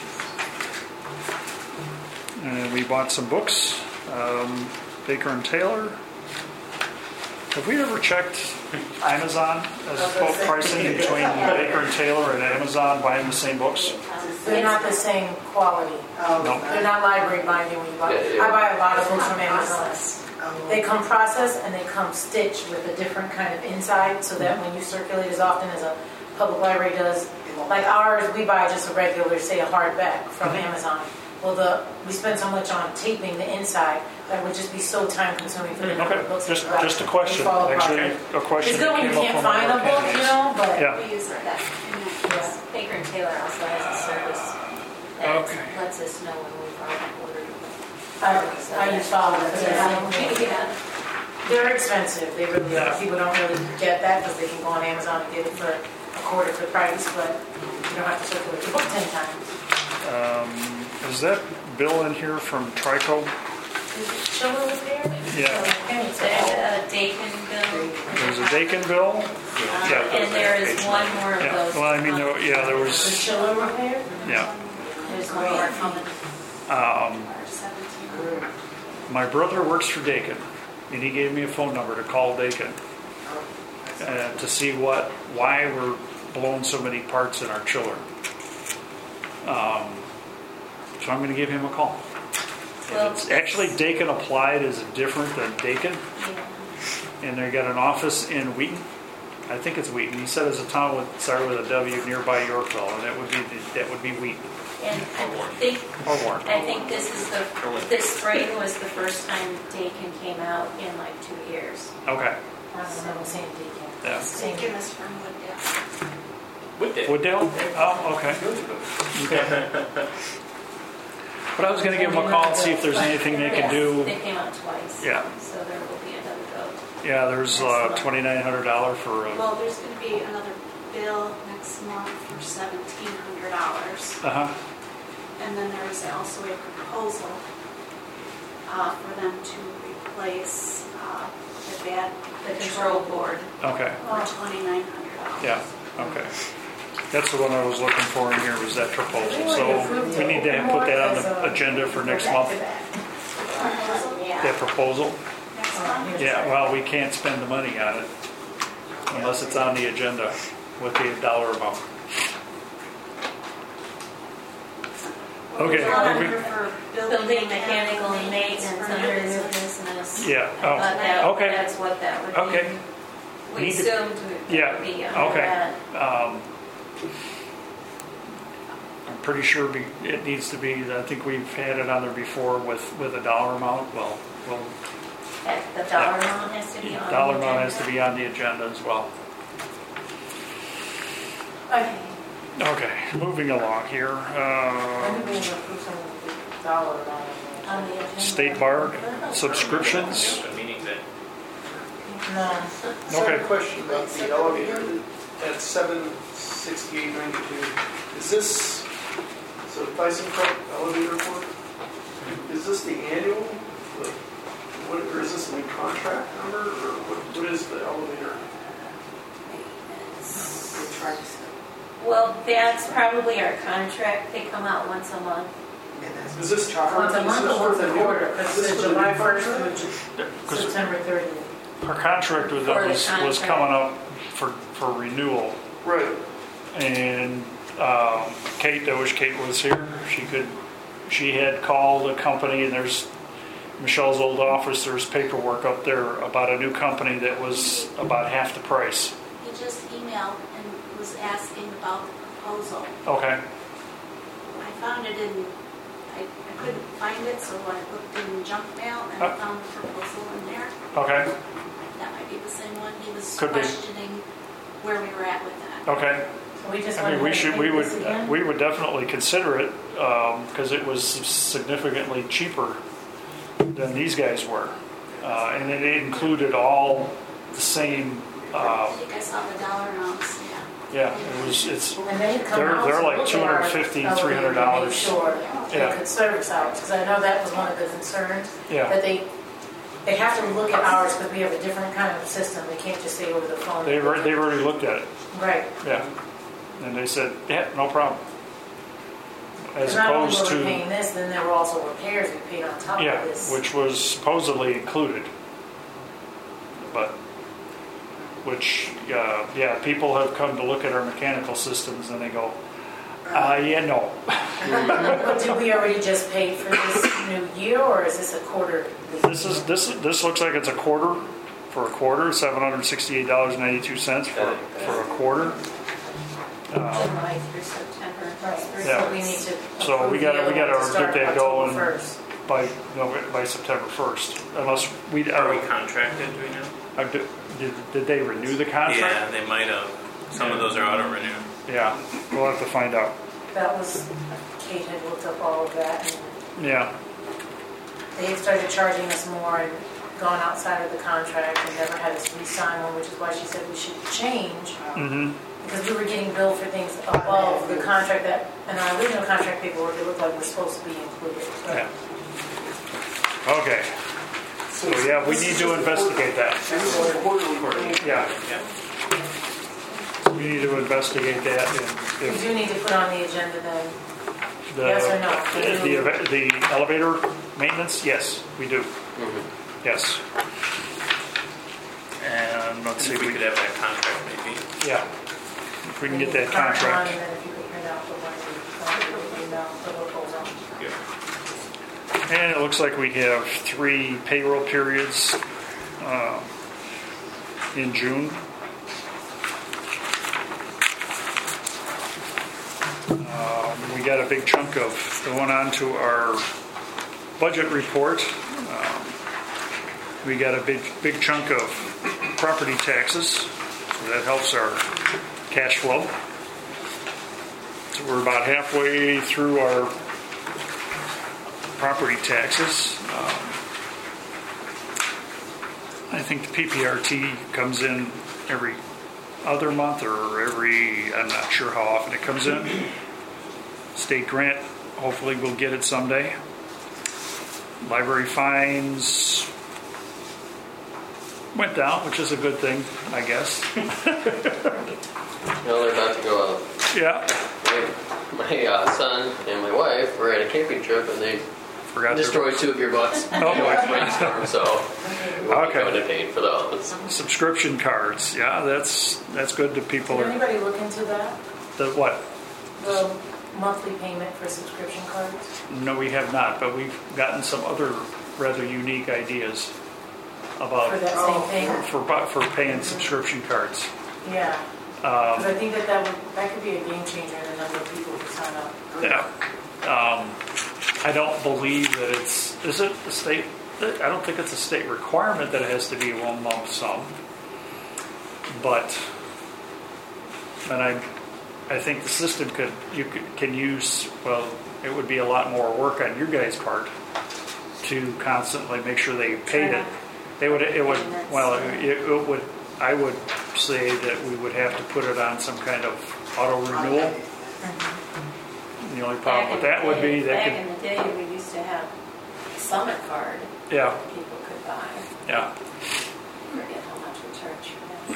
[SPEAKER 1] And we bought some books. Um, Baker and Taylor. Have we ever checked Amazon as book pricing between Baker and Taylor and Amazon buying the same books?
[SPEAKER 13] They're not the same quality.
[SPEAKER 1] No.
[SPEAKER 13] They're not library binding when you buy. I buy a lot of books from Amazon. They come processed and they come stitched with a different kind of inside, so that when you circulate as often as a public library does, like ours, we buy just a regular, say, a hardback from Amazon. Well, the we spend so much on taping the inside that would just be so time consuming for the number
[SPEAKER 1] Okay,
[SPEAKER 13] of books.
[SPEAKER 1] just,
[SPEAKER 13] that we buy.
[SPEAKER 1] just a question.
[SPEAKER 13] They fall apart.
[SPEAKER 1] Actually, a question.
[SPEAKER 13] It's good when you
[SPEAKER 1] that came
[SPEAKER 13] can't
[SPEAKER 1] up from
[SPEAKER 13] find a
[SPEAKER 1] one of
[SPEAKER 13] book,
[SPEAKER 1] our
[SPEAKER 13] you know, but
[SPEAKER 1] Yeah.
[SPEAKER 21] We use that.
[SPEAKER 13] Yeah.
[SPEAKER 9] Baker and Taylor also has a service that
[SPEAKER 1] Okay.
[SPEAKER 9] lets us know when we've already ordered a book.
[SPEAKER 13] I, I use follow because they're
[SPEAKER 9] Yeah.
[SPEAKER 13] They're expensive. They really are.
[SPEAKER 1] Yeah.
[SPEAKER 13] People don't really get that because they can go on Amazon and get it for a quarter of the price, but you don't have to circulate your book ten times.
[SPEAKER 1] Um, is that bill in here from Trico?
[SPEAKER 13] Is it Chiller with there?
[SPEAKER 1] Yeah.
[SPEAKER 9] There's a Dakin bill.
[SPEAKER 1] There's a Dakin bill?
[SPEAKER 9] Um,
[SPEAKER 1] Yeah.
[SPEAKER 9] And there is one more of
[SPEAKER 1] Yeah.
[SPEAKER 9] those.
[SPEAKER 1] Well, I mean, there, yeah, there
[SPEAKER 13] The
[SPEAKER 1] was,
[SPEAKER 13] Chiller repair?
[SPEAKER 1] yeah.
[SPEAKER 9] There's one more coming.
[SPEAKER 1] Um, my brother works for Dakin, and he gave me a phone number to call Dakin uh, to see what, why we're blowing so many parts in our chiller. Um, so I'm going to give him a call.
[SPEAKER 9] Well,
[SPEAKER 1] It's actually, Dakin Applied is different than Dakin, and they got an office in Wheaton. I think it's Wheaton. He said it's a town with started with a W nearby Yorkville, and that would be the, that would be Wheaton
[SPEAKER 9] And I think,
[SPEAKER 1] or Warren.
[SPEAKER 9] I think this is the, this spring was the first time Dakin came out in like two years.
[SPEAKER 1] Okay.
[SPEAKER 13] I don't know, same Deacon.
[SPEAKER 1] Yeah.
[SPEAKER 13] Same
[SPEAKER 21] Dakin is from Wooddale.
[SPEAKER 16] Wooddale.
[SPEAKER 1] Wooddale? Oh, okay. Okay. But I was going to give them a call and see if there's anything they can
[SPEAKER 9] Yes,
[SPEAKER 1] do.
[SPEAKER 9] They came out twice.
[SPEAKER 1] Yeah.
[SPEAKER 9] So there will be another bill.
[SPEAKER 1] Yeah, there's uh, twenty-nine hundred dollars for. Uh
[SPEAKER 21] Well, there's going to be another bill next month for seventeen hundred dollars.
[SPEAKER 1] huh.
[SPEAKER 21] And then there is also a proposal uh, for them to replace uh, the bad
[SPEAKER 9] The control board.
[SPEAKER 1] Okay.
[SPEAKER 21] for twenty-nine hundred dollars.
[SPEAKER 1] Yeah. Okay. That's the one I was looking for in here, was that proposal. So we need to put that on the agenda for next month. That proposal. Yeah. Well, we can't spend the money on it unless it's on the agenda with the dollar amount. Okay. moving-
[SPEAKER 21] For
[SPEAKER 9] Building mechanical and maintenance under new business.
[SPEAKER 1] Yeah.
[SPEAKER 9] But
[SPEAKER 1] Oh.
[SPEAKER 9] that,
[SPEAKER 1] Okay.
[SPEAKER 9] that's what that would be.
[SPEAKER 1] Okay.
[SPEAKER 9] We
[SPEAKER 1] Need to-
[SPEAKER 9] assumed it
[SPEAKER 1] Yeah.
[SPEAKER 9] would be under
[SPEAKER 1] Okay.
[SPEAKER 9] that.
[SPEAKER 1] Um, I'm pretty sure be, it needs to be. I think we've had it on there before with with a dollar amount. Well, well,
[SPEAKER 9] That- The dollar amount has to be on.
[SPEAKER 1] dollar
[SPEAKER 9] the
[SPEAKER 1] amount has
[SPEAKER 9] agenda.
[SPEAKER 1] to be on the agenda as well.
[SPEAKER 13] Okay.
[SPEAKER 1] Okay, moving along here.
[SPEAKER 13] I
[SPEAKER 1] Uh,
[SPEAKER 13] think we need to approve some of the dollar amount.
[SPEAKER 9] On the agenda.
[SPEAKER 1] state bar subscriptions.
[SPEAKER 16] The meeting that
[SPEAKER 13] No.
[SPEAKER 17] So I have
[SPEAKER 1] Okay.
[SPEAKER 17] a question about the elevator at seven sixty-eight ninety-two. Is this, so Tyson Park elevator report, is this the annual? Like, what, or is this a new contract number, or what, what is the elevator?
[SPEAKER 9] Well, that's probably our contract. They come out once a month.
[SPEAKER 17] Is this for,
[SPEAKER 13] Once a
[SPEAKER 17] is
[SPEAKER 13] month
[SPEAKER 17] this
[SPEAKER 13] or
[SPEAKER 17] for
[SPEAKER 13] once
[SPEAKER 17] the
[SPEAKER 13] a
[SPEAKER 17] new-
[SPEAKER 13] quarter?
[SPEAKER 17] is
[SPEAKER 13] Because
[SPEAKER 17] this
[SPEAKER 13] it's
[SPEAKER 17] for the
[SPEAKER 13] July
[SPEAKER 17] new
[SPEAKER 13] first
[SPEAKER 17] contract?
[SPEAKER 13] to September thirtieth.
[SPEAKER 1] Our contract with
[SPEAKER 9] For
[SPEAKER 1] them
[SPEAKER 9] the
[SPEAKER 1] was, was
[SPEAKER 9] contract.
[SPEAKER 1] coming up for, for renewal.
[SPEAKER 17] Right.
[SPEAKER 1] And um, Kate, I wish Kate was here. She could, she had called a company, and there's Michelle's old office. There's paperwork up there about a new company that was about half the price.
[SPEAKER 21] He just emailed and was asking about the proposal.
[SPEAKER 1] Okay.
[SPEAKER 21] I found it in, I, I couldn't find it, so I looked in junk mail and I
[SPEAKER 1] Uh.
[SPEAKER 21] found the proposal in there.
[SPEAKER 1] Okay.
[SPEAKER 21] That might be the same one. He was
[SPEAKER 1] Could be.
[SPEAKER 21] questioning where we were at with that.
[SPEAKER 1] Okay.
[SPEAKER 13] So we just
[SPEAKER 1] I mean, we
[SPEAKER 13] went ahead
[SPEAKER 1] should,
[SPEAKER 13] and
[SPEAKER 1] we
[SPEAKER 13] paid
[SPEAKER 1] would,
[SPEAKER 13] this again?
[SPEAKER 1] we would definitely consider it because it was significantly cheaper than these guys were, uh, and it included all the same.
[SPEAKER 21] I
[SPEAKER 1] Uh,
[SPEAKER 21] think I saw the dollar amounts, yeah.
[SPEAKER 1] yeah, it was. It's
[SPEAKER 13] And they come
[SPEAKER 1] they're
[SPEAKER 13] out
[SPEAKER 1] they're
[SPEAKER 13] to
[SPEAKER 1] like
[SPEAKER 13] look
[SPEAKER 1] two
[SPEAKER 13] at our
[SPEAKER 1] hundred fifty,
[SPEAKER 13] elevator
[SPEAKER 1] three hundred
[SPEAKER 13] to make
[SPEAKER 1] dollars.
[SPEAKER 13] Sure, they
[SPEAKER 1] Yeah.
[SPEAKER 13] could service out, because I know that was one of the concerns.
[SPEAKER 1] Yeah.
[SPEAKER 13] That they, they have to look at ours because we have a different kind of system. They can't just say over the phone.
[SPEAKER 1] They've already, they've already looked at it.
[SPEAKER 13] Right.
[SPEAKER 1] Yeah. And they said, yeah, no problem. As
[SPEAKER 13] Because not only
[SPEAKER 1] opposed
[SPEAKER 13] were we
[SPEAKER 1] to,
[SPEAKER 13] paying this, then there were also repairs we paid on top
[SPEAKER 1] yeah,
[SPEAKER 13] of this.
[SPEAKER 1] which was supposedly included. But, which, uh, yeah, people have come to look at our mechanical systems and they go, uh, yeah, no.
[SPEAKER 13] But did we already just pay for this new year, or is this a quarter?
[SPEAKER 1] This is this this looks like it's a quarter for a quarter, seven hundred sixty-eight dollars and ninety-two cents for for a quarter. Um,
[SPEAKER 9] July through September.
[SPEAKER 13] Right.
[SPEAKER 1] Yeah.
[SPEAKER 13] So we need to.
[SPEAKER 1] so we
[SPEAKER 13] approve
[SPEAKER 1] got
[SPEAKER 13] the
[SPEAKER 1] we got
[SPEAKER 13] other one
[SPEAKER 1] to
[SPEAKER 13] start
[SPEAKER 1] get that
[SPEAKER 13] October
[SPEAKER 1] going
[SPEAKER 13] first.
[SPEAKER 1] by no, by September first, unless we
[SPEAKER 16] Are we
[SPEAKER 1] are.
[SPEAKER 16] contracted, do we know?
[SPEAKER 1] Uh, did, did, did they renew the contract?
[SPEAKER 16] Yeah, they might have. Some of those are auto renew.
[SPEAKER 1] Yeah, we'll have to find out.
[SPEAKER 13] That was, Kate had looked up all of that, and
[SPEAKER 1] Yeah,
[SPEAKER 13] they had started charging us more and gone outside of the contract and never had us re-sign one, which is why she said we should change.
[SPEAKER 1] mm-hmm.
[SPEAKER 13] Because we were getting billed for things above the contract that, in our original contract paperwork, it looked like we're supposed to be included. So
[SPEAKER 1] Yeah. Okay. So yeah, we need to investigate that. Yeah. We need to investigate that. And
[SPEAKER 13] we
[SPEAKER 1] if
[SPEAKER 13] do need to put on the agenda then.
[SPEAKER 1] the,
[SPEAKER 13] Yes or no?
[SPEAKER 1] The, the, the elevator maintenance, yes, we do.
[SPEAKER 11] Mm-hmm.
[SPEAKER 1] Yes. And let's see,
[SPEAKER 16] If we
[SPEAKER 1] we
[SPEAKER 16] could have that contract maybe.
[SPEAKER 1] yeah, if we can get that
[SPEAKER 13] The current one,
[SPEAKER 1] contract.
[SPEAKER 13] and then if you could print out the one we, you know, the proposal.
[SPEAKER 1] And it looks like we have three payroll periods uh, in June. Um, we got a big chunk of going on to our budget report. Um, we got a big big chunk of property taxes, so that helps our cash flow. So we're about halfway through our property taxes. Um, I think the P P R T comes in every other month or every, I'm not sure how often it comes in. State grant, hopefully we'll get it someday. Library fines went down, which is a good thing, I guess.
[SPEAKER 11] No, they're about to go out.
[SPEAKER 1] Yeah.
[SPEAKER 11] My, my uh, son and my wife were at a camping trip and they
[SPEAKER 1] Forgot
[SPEAKER 11] destroyed
[SPEAKER 1] to...
[SPEAKER 11] two of your books.
[SPEAKER 1] Oh, boy.
[SPEAKER 11] Brainstorm, so we'll
[SPEAKER 1] okay.
[SPEAKER 11] be going to pay for those.
[SPEAKER 1] Subscription cards, yeah, that's that's good to people.
[SPEAKER 13] Did anybody look into that?
[SPEAKER 1] The what?
[SPEAKER 13] The monthly payment for subscription cards?
[SPEAKER 1] No, we have not, but we've gotten some other rather unique ideas about
[SPEAKER 13] For that same thing?
[SPEAKER 1] for for paying subscription cards.
[SPEAKER 13] Yeah. Because I
[SPEAKER 1] Um,
[SPEAKER 13] think that that, would, that could be a game changer in the number of people who sign up.
[SPEAKER 1] yeah, um, I don't believe that it's. Is it a state? I don't think it's a state requirement that it has to be one lump sum. But, and I, I think the system could you could, can use. Well, it would be a lot more work on your guys' part to constantly make sure they paid it. They would. It would. Well, it, it would. I would say that we would have to put it on some kind of auto renewal. The only problem with that would be that
[SPEAKER 9] Back
[SPEAKER 1] could.
[SPEAKER 9] in the day, we used to have a Summit card
[SPEAKER 1] Yeah.
[SPEAKER 9] that people could buy.
[SPEAKER 1] Yeah.
[SPEAKER 9] I forget how much we charge for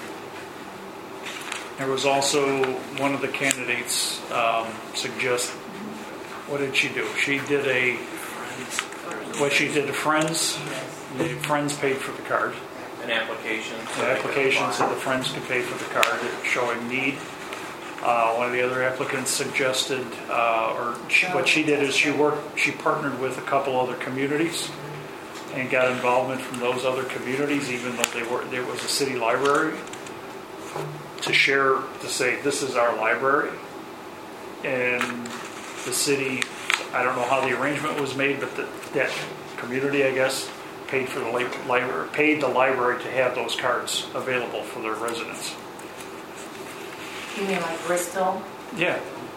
[SPEAKER 9] that.
[SPEAKER 1] There was also one of the candidates um, suggest. What did she do? She did a. What she did to Friends. The Friends paid for the card.
[SPEAKER 16] An application.
[SPEAKER 1] The application so the Friends could pay for the card, showing need. Uh, one of the other applicants suggested, uh, or she, what she did is she worked, she partnered with a couple other communities and got involvement from those other communities, even though they were there was a city library, to share, to say this is our library, and the city. I don't know how the arrangement was made, but the, that community, I guess, paid for the library, paid the library to have those cards available for their residents.
[SPEAKER 13] You mean like Bristol?
[SPEAKER 1] Yeah.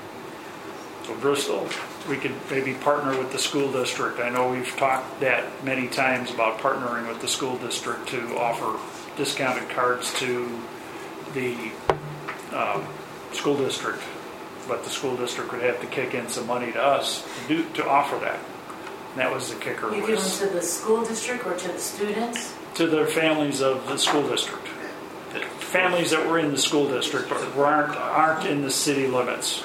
[SPEAKER 1] So Bristol, we could maybe partner with the school district. I know we've talked that many times about partnering with the school district to offer discounted cards to the um, school district, but the school district would have to kick in some money to us to, do, to offer that. And that was the kicker.
[SPEAKER 13] You give
[SPEAKER 1] Was
[SPEAKER 13] them to the school district or to the students?
[SPEAKER 1] to the families of the school district. Families that were in the school district but aren't, aren't in the city limits.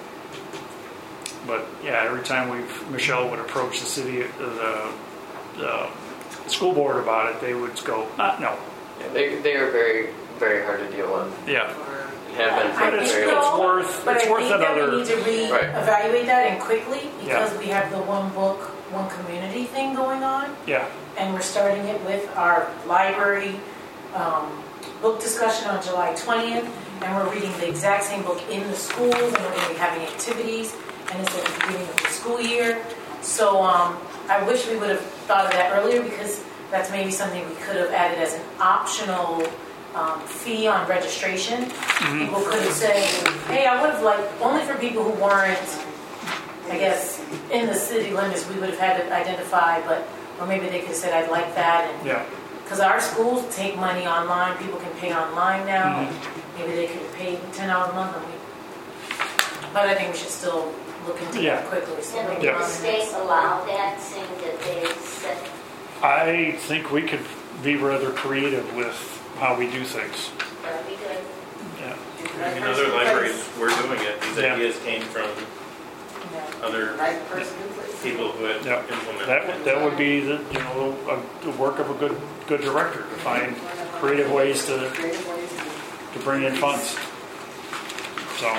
[SPEAKER 1] But yeah, every time we've, Michelle would approach the city, the, the school board about it, they would go, ah, no.
[SPEAKER 11] Yeah, they, they are very, very hard to deal with.
[SPEAKER 1] Yeah.
[SPEAKER 11] And have been for
[SPEAKER 13] I
[SPEAKER 11] a
[SPEAKER 13] think
[SPEAKER 11] very
[SPEAKER 13] so,
[SPEAKER 11] long time.
[SPEAKER 1] worth-
[SPEAKER 13] but
[SPEAKER 1] it's
[SPEAKER 13] I
[SPEAKER 1] worth
[SPEAKER 13] think that
[SPEAKER 1] another-
[SPEAKER 13] we need to
[SPEAKER 11] Right.
[SPEAKER 13] re-evaluate that and quickly because
[SPEAKER 1] Yeah.
[SPEAKER 13] we have the one book, one community thing going on.
[SPEAKER 1] Yeah.
[SPEAKER 13] And we're starting it with our library um, book discussion on July twentieth. And we're reading the exact same book in the schools, and we're going to be having activities. And it's at the beginning of the school year. So um, I wish we would have thought of that earlier because that's maybe something we could have added as an optional um, fee on registration.
[SPEAKER 1] Mm-hmm.
[SPEAKER 13] People could have said, hey, I would have liked, only for people who weren't, I guess, in the city limits, we would have had to identify, but, or maybe they could have said, I'd like that. And,
[SPEAKER 1] Yeah.
[SPEAKER 13] because our schools take money online, people can pay online now.
[SPEAKER 1] Mm-hmm.
[SPEAKER 13] Maybe they could pay ten dollars a month. And we, but I think we should still look into
[SPEAKER 1] Yeah.
[SPEAKER 13] that quickly. So
[SPEAKER 14] Did
[SPEAKER 13] maybe
[SPEAKER 1] Yeah.
[SPEAKER 14] the
[SPEAKER 13] on the
[SPEAKER 14] state
[SPEAKER 13] next-
[SPEAKER 14] allow that, seeing that they said,
[SPEAKER 1] I think we could be rather creative with how we do things.
[SPEAKER 14] that'd be good?
[SPEAKER 1] Yeah.
[SPEAKER 16] I mean, other libraries were doing it. These
[SPEAKER 1] Yeah.
[SPEAKER 16] ideas came from other
[SPEAKER 3] Right person in place.
[SPEAKER 16] people who had
[SPEAKER 1] Yeah.
[SPEAKER 16] implemented
[SPEAKER 1] That
[SPEAKER 16] it.
[SPEAKER 1] would, that would be the, you know, a, the work of a good, good director to find creative ways to,
[SPEAKER 3] Creative ways to
[SPEAKER 1] to bring in funds. So,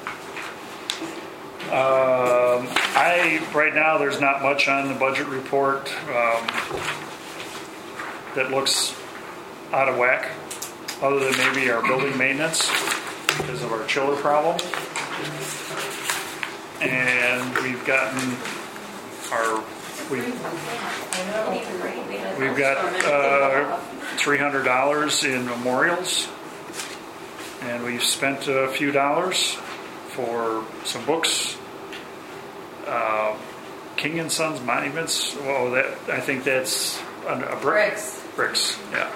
[SPEAKER 1] um, I, right now, there's not much on the budget report um, that looks out of whack, other than maybe our building maintenance because of our chiller problem. And we've gotten our, we, we've got uh, three hundred dollars in memorials. And we've spent a few dollars for some books. Uh, King and Sons Monuments. Well, that I think that's a, a brick.
[SPEAKER 15] Bricks.
[SPEAKER 1] Bricks. Yeah.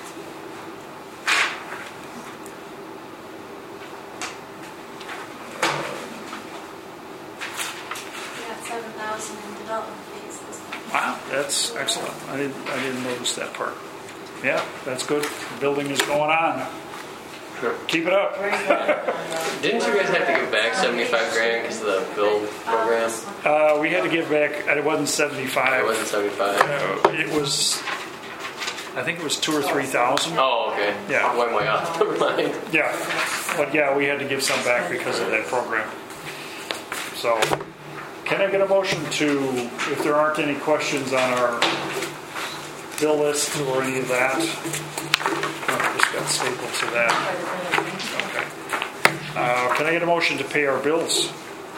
[SPEAKER 21] We got seven thousand in development fees this month.
[SPEAKER 1] Wow, that's excellent. I didn't. I didn't notice that part. Yeah, that's good. The building is going on. Keep it up.
[SPEAKER 11] Didn't you guys have to give back seventy-five grand because of the build program?
[SPEAKER 1] Uh, we had to give back. It wasn't seventy-five.
[SPEAKER 11] It wasn't seventy-five.
[SPEAKER 1] Uh, it was. I think it was two or three thousand.
[SPEAKER 11] Oh, okay.
[SPEAKER 1] Yeah.
[SPEAKER 11] One way off. Never mind.
[SPEAKER 1] Yeah, but yeah, we had to give some back because of that program. So, can I get a motion to, if there aren't any questions on our bill list or any of that? Oh, I just got stapled to that. Okay. Uh, can I get a motion to pay our bills?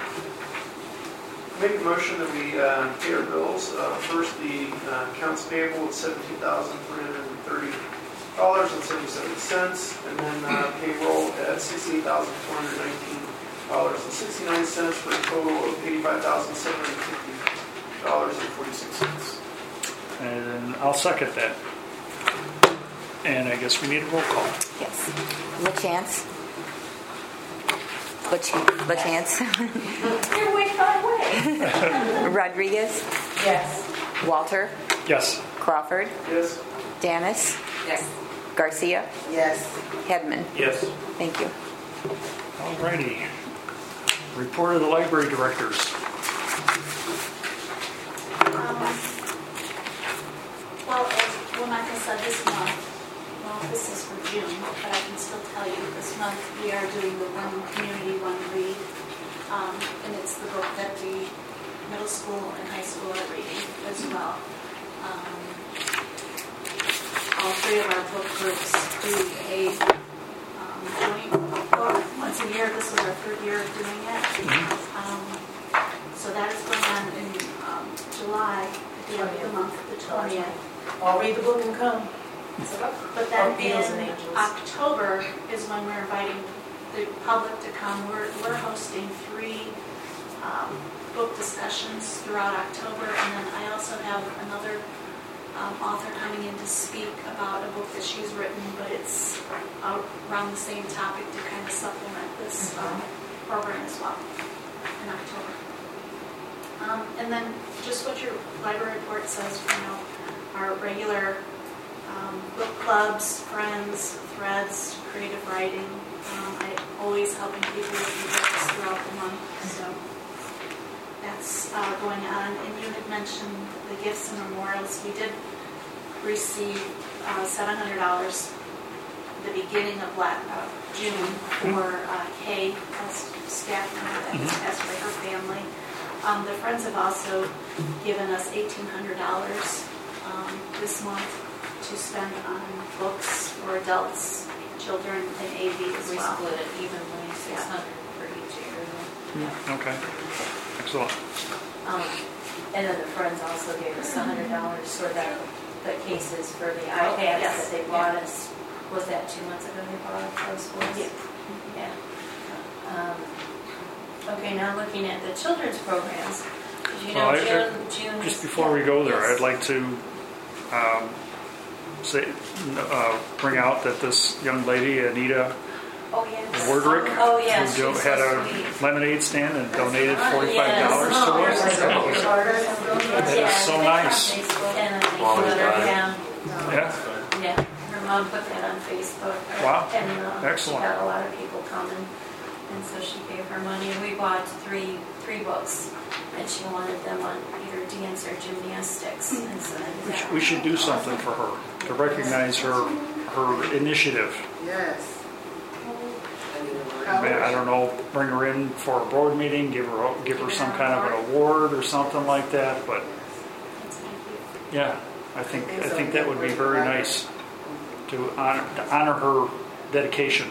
[SPEAKER 17] Make a motion that we uh, pay our bills. Uh, First, the uh, accounts payable at seventeen thousand three hundred thirty dollars and seventy-seven cents, and then uh, payroll at sixteen thousand four hundred nineteen dollars and sixty-nine cents for a total of eighty-five thousand seven hundred fifty dollars and forty-six cents.
[SPEAKER 1] And I'll second that. And I guess we need a roll call.
[SPEAKER 2] Yes. LaChance. LaChance. LaChance.
[SPEAKER 15] You're way far away.
[SPEAKER 2] Rodriguez.
[SPEAKER 13] Yes.
[SPEAKER 2] Walter.
[SPEAKER 1] Yes.
[SPEAKER 2] Crawford.
[SPEAKER 17] Yes.
[SPEAKER 2] Dennis.
[SPEAKER 15] Yes.
[SPEAKER 2] Garcia.
[SPEAKER 3] Yes.
[SPEAKER 2] Hedman.
[SPEAKER 16] Yes.
[SPEAKER 2] Thank you.
[SPEAKER 1] Alrighty. Report of the library directors.
[SPEAKER 21] Um, Well, as Lameka said, this month, well, this is for June, but I can still tell you, this month we are doing the one community, one read. Um, and it's the book that the middle school and high school are reading as well. Um, all three of our book groups do a um, joint book once a year. This is our third year of doing it. Um, so that is going on in um, July, at the end of the month, the twentieth.
[SPEAKER 13] I'll read the book and come.
[SPEAKER 21] But then
[SPEAKER 13] Or Beals and
[SPEAKER 21] in
[SPEAKER 13] Angels.
[SPEAKER 21] October is when we're inviting the public to come. We're, we're hosting three um, book discussions throughout October, and then I also have another um, author coming in to speak about a book that she's written, but it's uh, around the same topic to kind of supplement this um, program as well in October. Um, and then just what your library report says, you know, our regular um, book clubs, friends, threads, creative writing. Um, I always helping people with new books throughout the month, so that's uh, going on. And you had mentioned the gifts and memorials. We did receive uh, seven hundred dollars the beginning of la- uh, June for uh, Kay, a staff member that was passed by her family. Um, the Friends have also given us eighteen hundred dollars um, this month to spend on books for adults, children, and A V as
[SPEAKER 9] We
[SPEAKER 21] well.
[SPEAKER 9] split it evenly, six hundred for each area.
[SPEAKER 1] Okay, excellent.
[SPEAKER 9] Um, and then the Friends also gave us one hundred dollars for the, the cases for the iPads
[SPEAKER 21] yes.
[SPEAKER 9] that they bought us. Was that two months ago they bought those for us?
[SPEAKER 21] Yeah.
[SPEAKER 9] Yeah. Um, okay, now looking at the children's programs. You know,
[SPEAKER 1] Well, I-
[SPEAKER 9] June,
[SPEAKER 1] I-
[SPEAKER 9] June.
[SPEAKER 1] Just before we go there,
[SPEAKER 9] Yes.
[SPEAKER 1] I'd like to um, say, uh, bring out that this young lady, Anita
[SPEAKER 9] Oh, yes.
[SPEAKER 1] Wardrick,
[SPEAKER 9] Oh, yes.
[SPEAKER 1] who do-
[SPEAKER 9] she's
[SPEAKER 1] had
[SPEAKER 9] so
[SPEAKER 1] a
[SPEAKER 9] sweet.
[SPEAKER 1] lemonade stand and donated forty-five dollars
[SPEAKER 9] Yes.
[SPEAKER 1] to us. That was, that was so nice.
[SPEAKER 9] And I think she let her down.
[SPEAKER 1] Yeah,
[SPEAKER 9] Yeah, her mom put that on Facebook.
[SPEAKER 1] Wow.
[SPEAKER 9] And uh,
[SPEAKER 1] Excellent.
[SPEAKER 9] she got a lot of people coming. And so she gave her money. And we bought three three books. And she wanted them on either dance or gymnastics. And so
[SPEAKER 1] we should, we should do something for her to recognize her her initiative.
[SPEAKER 3] Yes.
[SPEAKER 1] Man, I don't know, bring her in for a board meeting, give her give her some kind of an award or something like that. But yeah, I think I think that would be very nice to honor to honor her dedication,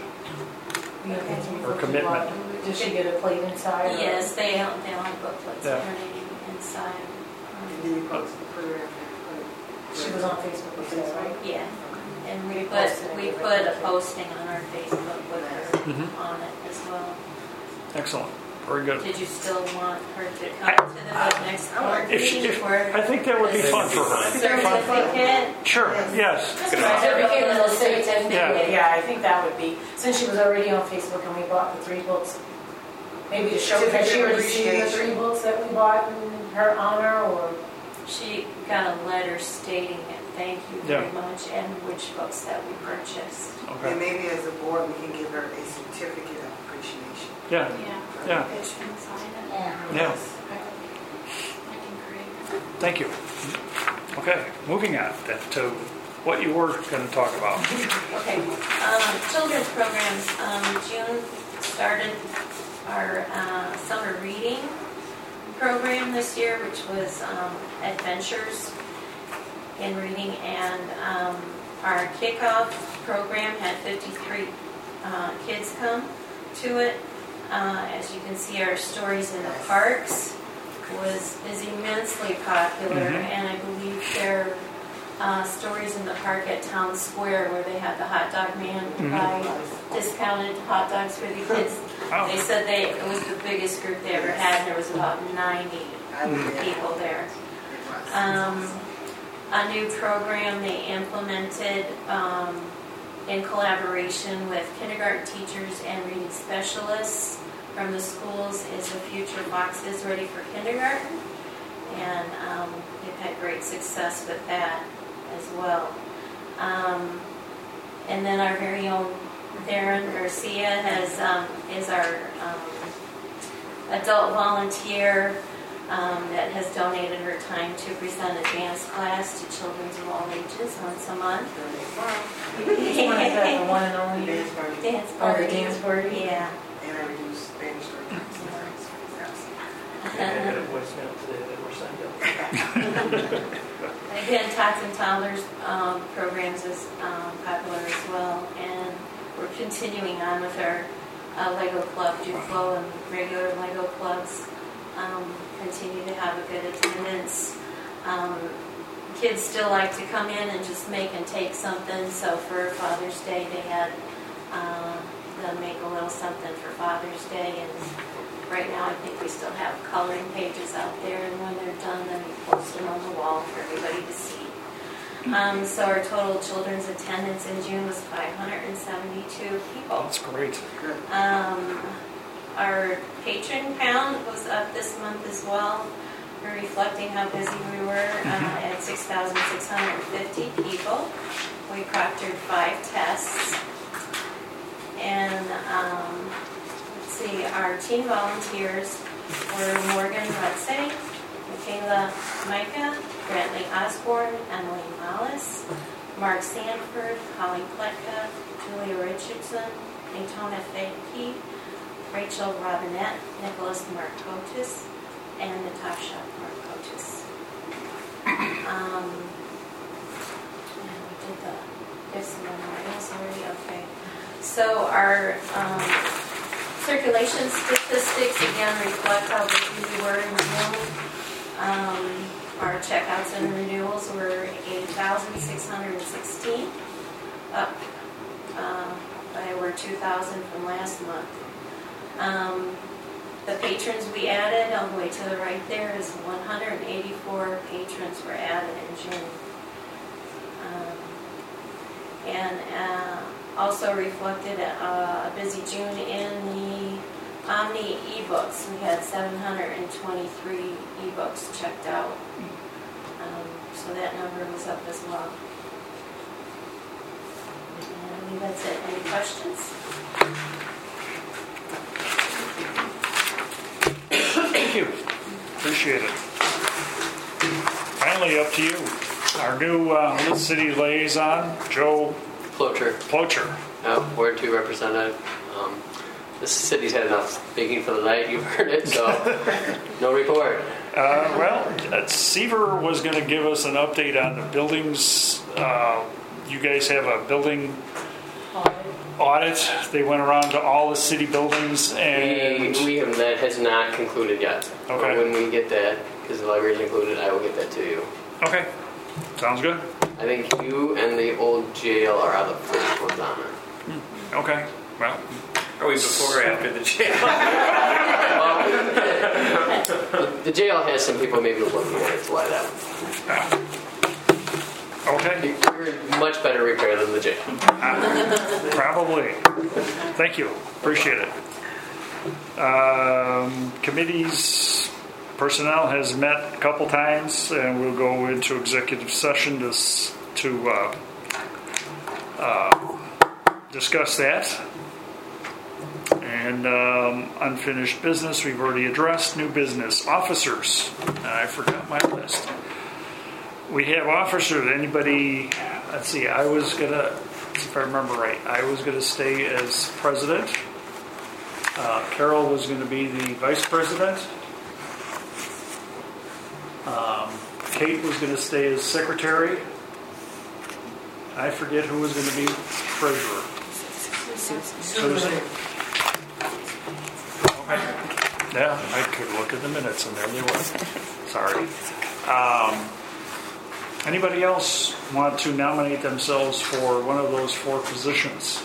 [SPEAKER 1] her commitment.
[SPEAKER 13] Did she get a plate inside? or-
[SPEAKER 9] Yes, they all, they all have booklets
[SPEAKER 1] Yeah.
[SPEAKER 9] donating inside.
[SPEAKER 3] And then you put put her in there.
[SPEAKER 13] She was on Facebook with us, right?
[SPEAKER 9] Yeah. And we
[SPEAKER 13] We
[SPEAKER 9] put,
[SPEAKER 13] posted
[SPEAKER 9] we
[SPEAKER 13] it.
[SPEAKER 9] put a posting on our Facebook with her
[SPEAKER 1] Mhm.
[SPEAKER 9] on it as well.
[SPEAKER 1] Excellent, very good.
[SPEAKER 9] Did you still want her to come to the next board
[SPEAKER 1] If she,
[SPEAKER 9] meeting
[SPEAKER 1] if,
[SPEAKER 9] for
[SPEAKER 1] I think that would be fun for her.
[SPEAKER 9] certificate?
[SPEAKER 1] Sure, yes.
[SPEAKER 13] Certificate and they'll say ten
[SPEAKER 1] Yeah.
[SPEAKER 13] yeah. yeah, I think that would be, since she was already on Facebook and we bought the three books, maybe to show, has she already seen the three books that we bought in her honor, or?
[SPEAKER 9] She got a letter stating it, thank you very
[SPEAKER 1] Yeah.
[SPEAKER 9] much, and which books that we purchased.
[SPEAKER 3] And
[SPEAKER 1] Okay.
[SPEAKER 3] maybe as a board, we can give her a certificate of appreciation.
[SPEAKER 1] Yeah.
[SPEAKER 21] Yeah.
[SPEAKER 1] Yeah.
[SPEAKER 21] Fish can sign it.
[SPEAKER 1] Yeah.
[SPEAKER 21] Okay. I can create.
[SPEAKER 1] Thank you. Okay, moving on then to what you were going to talk about.
[SPEAKER 9] Okay, um, children's programs. Um, June started our uh, summer reading program this year, which was um, Adventures in Reading, and um, our kickoff program had fifty-three uh, kids come to it. Uh, as you can see, our Stories in the Parks was is immensely popular,
[SPEAKER 1] Mhm.
[SPEAKER 9] and I believe their uh, Stories in the Park at Town Square, where they had the hot dog man
[SPEAKER 1] Mhm.
[SPEAKER 9] buy discounted hot dogs for the kids.
[SPEAKER 1] Wow.
[SPEAKER 9] They said they it was the biggest group they ever had, and there was about ninety people there. Um, a new program they implemented um, in collaboration with kindergarten teachers and reading specialists from the schools is a Future Boxes Ready for Kindergarten, and um, they've had great success with that as well. Um, and then our very own Darren Garcia has um, is our um, adult volunteer um, that has donated her time to present a dance class to children of all ages once a month.
[SPEAKER 13] Which one is that, the one and only?
[SPEAKER 3] Dance party.
[SPEAKER 9] Dance
[SPEAKER 13] Oh,
[SPEAKER 9] party.
[SPEAKER 13] the dance party?
[SPEAKER 9] Yeah.
[SPEAKER 3] And I reduced Spanish story times.
[SPEAKER 10] I got a voicemail today that we're signed up.
[SPEAKER 9] Again, Tots and Toddlers um, programs is um, popular as well, and we're continuing on with our uh, Lego Club, Duplo and regular Lego clubs. Um, continue to have a good attendance. Um, kids still like to come in and just make and take something. So for Father's Day, they had uh, them make a little something for Father's Day, and right now I think we still have coloring pages out there, and when they're done, then we post them on the wall for everybody to see. Um, so our total children's attendance in June was five hundred seventy-two people.
[SPEAKER 1] That's great.
[SPEAKER 9] Um, our patron count was up this month as well. reflecting how busy we were uh, at six thousand six hundred fifty people. We proctored five tests. And um, let's see, our team volunteers were Morgan Rutze, Michaela Micah, Brantley Osborne, Emily Mollis, Mark Sanford, Holly Pletka, Julia Richardson, Daytona Fahey, Rachel Robinette, Nicholas Markotis, and Natasha Markotis. Um, and we did the, there's some memorials already, okay. So our um, circulation statistics again reflect how busy we were in June. Um, our checkouts and renewals were eight thousand six hundred sixteen, up uh, by over two thousand from last month. Um, the patrons we added, all the way to the right there, is one hundred eighty-four patrons were added in June. Um, and uh, also reflected uh, a busy June in the Omni ebooks. We had seven hundred twenty-three ebooks checked out. Um, so that number was up as well. And I believe that's it. Any questions?
[SPEAKER 1] Thank you. Appreciate it. Finally, up to you. Our new uh, Little City liaison, Joe
[SPEAKER 11] Plocher.
[SPEAKER 1] Plocher.
[SPEAKER 11] Uh, Ward two representative. Um, the city's had enough speaking for the night. You've heard it, so no report.
[SPEAKER 1] Uh, well, uh, Seaver was going to give us an update on the buildings. Uh, you guys have a building audit. They went around to all the city buildings, and
[SPEAKER 11] we, we have that has not concluded yet.
[SPEAKER 1] Okay.
[SPEAKER 11] When we get that, because the library is included, I will get that to you.
[SPEAKER 1] Okay. Sounds good.
[SPEAKER 11] I think you and the old jail are the first ones on it.
[SPEAKER 1] Hmm. Okay. Well,
[SPEAKER 16] are we before or after the jail?
[SPEAKER 11] well, the jail has some people maybe looking at it. That's why that one.
[SPEAKER 1] Uh, okay.
[SPEAKER 11] You're much better repair than the jail.
[SPEAKER 1] Uh, probably. Thank you. Appreciate it. Um, committees. Personnel has met a couple times, and we'll go into executive session to, to uh, uh, discuss that. And um, unfinished business we've already addressed. New business. Officers. I forgot my list. We have officers. Anybody, let's see, I was going to, if I remember right, I was going to stay as president. Uh, Carol was going to be the vice president. Um, Kate was going to stay as secretary. I forget who was going to be treasurer. Susan. Okay. Yeah, I could look at the minutes and there they were. Sorry. Um, anybody else want to nominate themselves for one of those four positions?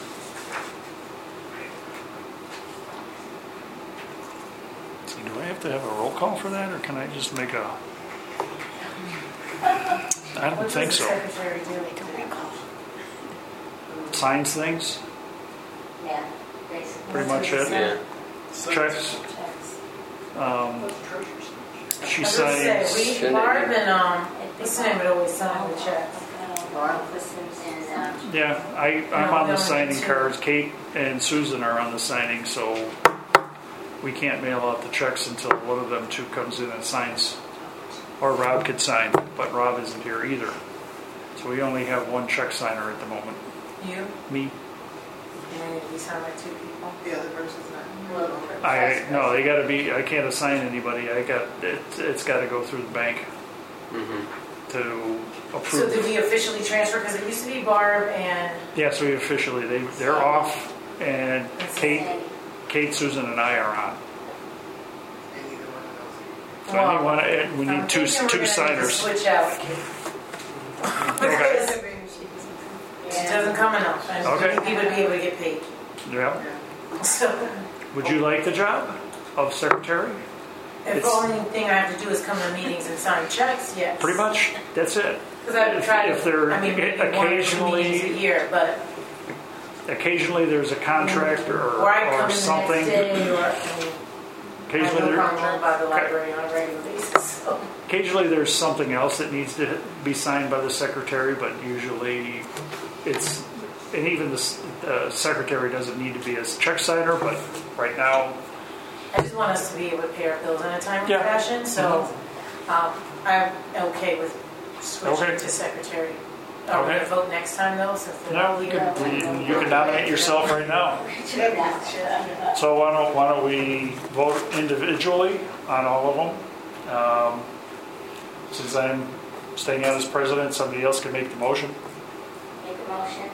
[SPEAKER 1] See, do I have to have a roll call for that, or can I just make a... I don't think so. Signs things?
[SPEAKER 14] Yeah, basically.
[SPEAKER 1] Pretty much it?
[SPEAKER 11] Yeah.
[SPEAKER 1] Checks? Um, she
[SPEAKER 13] I was gonna say,
[SPEAKER 1] signs...
[SPEAKER 13] we, Barb and, um, what's the name, would always sign the checks.
[SPEAKER 14] And, um,
[SPEAKER 1] Yeah, I, I'm
[SPEAKER 13] No,
[SPEAKER 1] on
[SPEAKER 13] we
[SPEAKER 1] the
[SPEAKER 13] only
[SPEAKER 1] signing
[SPEAKER 13] need two.
[SPEAKER 1] cards. Kate and Susan are on the signing, so we can't mail out the checks until one of them two comes in and signs. Or Rob could sign, but Rob isn't here either. So we only have one check signer at the moment.
[SPEAKER 13] You?
[SPEAKER 1] Me.
[SPEAKER 13] And then if we sign like two people.
[SPEAKER 3] The other person's not.
[SPEAKER 1] I no, they got to be. I can't assign anybody. I got it. It's got to go through the bank
[SPEAKER 11] Mm-hmm.
[SPEAKER 1] to
[SPEAKER 13] So
[SPEAKER 1] approve.
[SPEAKER 13] did we officially transfer? Because it used to be Barb and
[SPEAKER 1] Yes, we officially. They they're off, and Kate, Kate, Susan, and I are on. So
[SPEAKER 13] Well,
[SPEAKER 1] anyone, eh, we
[SPEAKER 13] I'm
[SPEAKER 1] need two
[SPEAKER 13] thinking we're
[SPEAKER 1] two
[SPEAKER 13] gonna need to
[SPEAKER 1] signers.
[SPEAKER 13] switch out. Because it doesn't come enough, and
[SPEAKER 1] Okay.
[SPEAKER 13] we need people to be able to get paid.
[SPEAKER 1] Yeah.
[SPEAKER 13] So
[SPEAKER 1] Would you like the job of secretary?
[SPEAKER 13] if the
[SPEAKER 1] It's-
[SPEAKER 13] only thing I have to do is come to meetings and sign checks, yes.
[SPEAKER 1] Pretty much. That's it.
[SPEAKER 13] Because I would try to.
[SPEAKER 1] If they're
[SPEAKER 13] I mean, maybe one or two
[SPEAKER 1] occasionally-
[SPEAKER 13] meetings a year, but
[SPEAKER 1] Occasionally, there's a contract or,
[SPEAKER 13] or I come
[SPEAKER 1] or
[SPEAKER 13] in the
[SPEAKER 1] something.
[SPEAKER 13] next day, or I mean, I
[SPEAKER 1] Occasionally,
[SPEAKER 13] have no
[SPEAKER 1] there-
[SPEAKER 13] problem going by the library on a regular basis. So.
[SPEAKER 1] occasionally there's something else that needs to be signed by the secretary, but usually it's, and even the, the secretary doesn't need to be a check signer, but right now,
[SPEAKER 13] I just want us to be able to pay our bills in a timely
[SPEAKER 1] Yeah.
[SPEAKER 13] fashion, so um, I'm okay with switching
[SPEAKER 1] Okay.
[SPEAKER 13] to secretary. Are we going to
[SPEAKER 1] Okay.
[SPEAKER 13] vote next time, though? since they're
[SPEAKER 1] no,
[SPEAKER 13] not
[SPEAKER 1] we
[SPEAKER 13] here?
[SPEAKER 1] can, we, you can nominate yourself right now. So why don't, why don't we vote individually on all of them? Um, Since I'm staying out as president, somebody else can make the motion.
[SPEAKER 14] Make a motion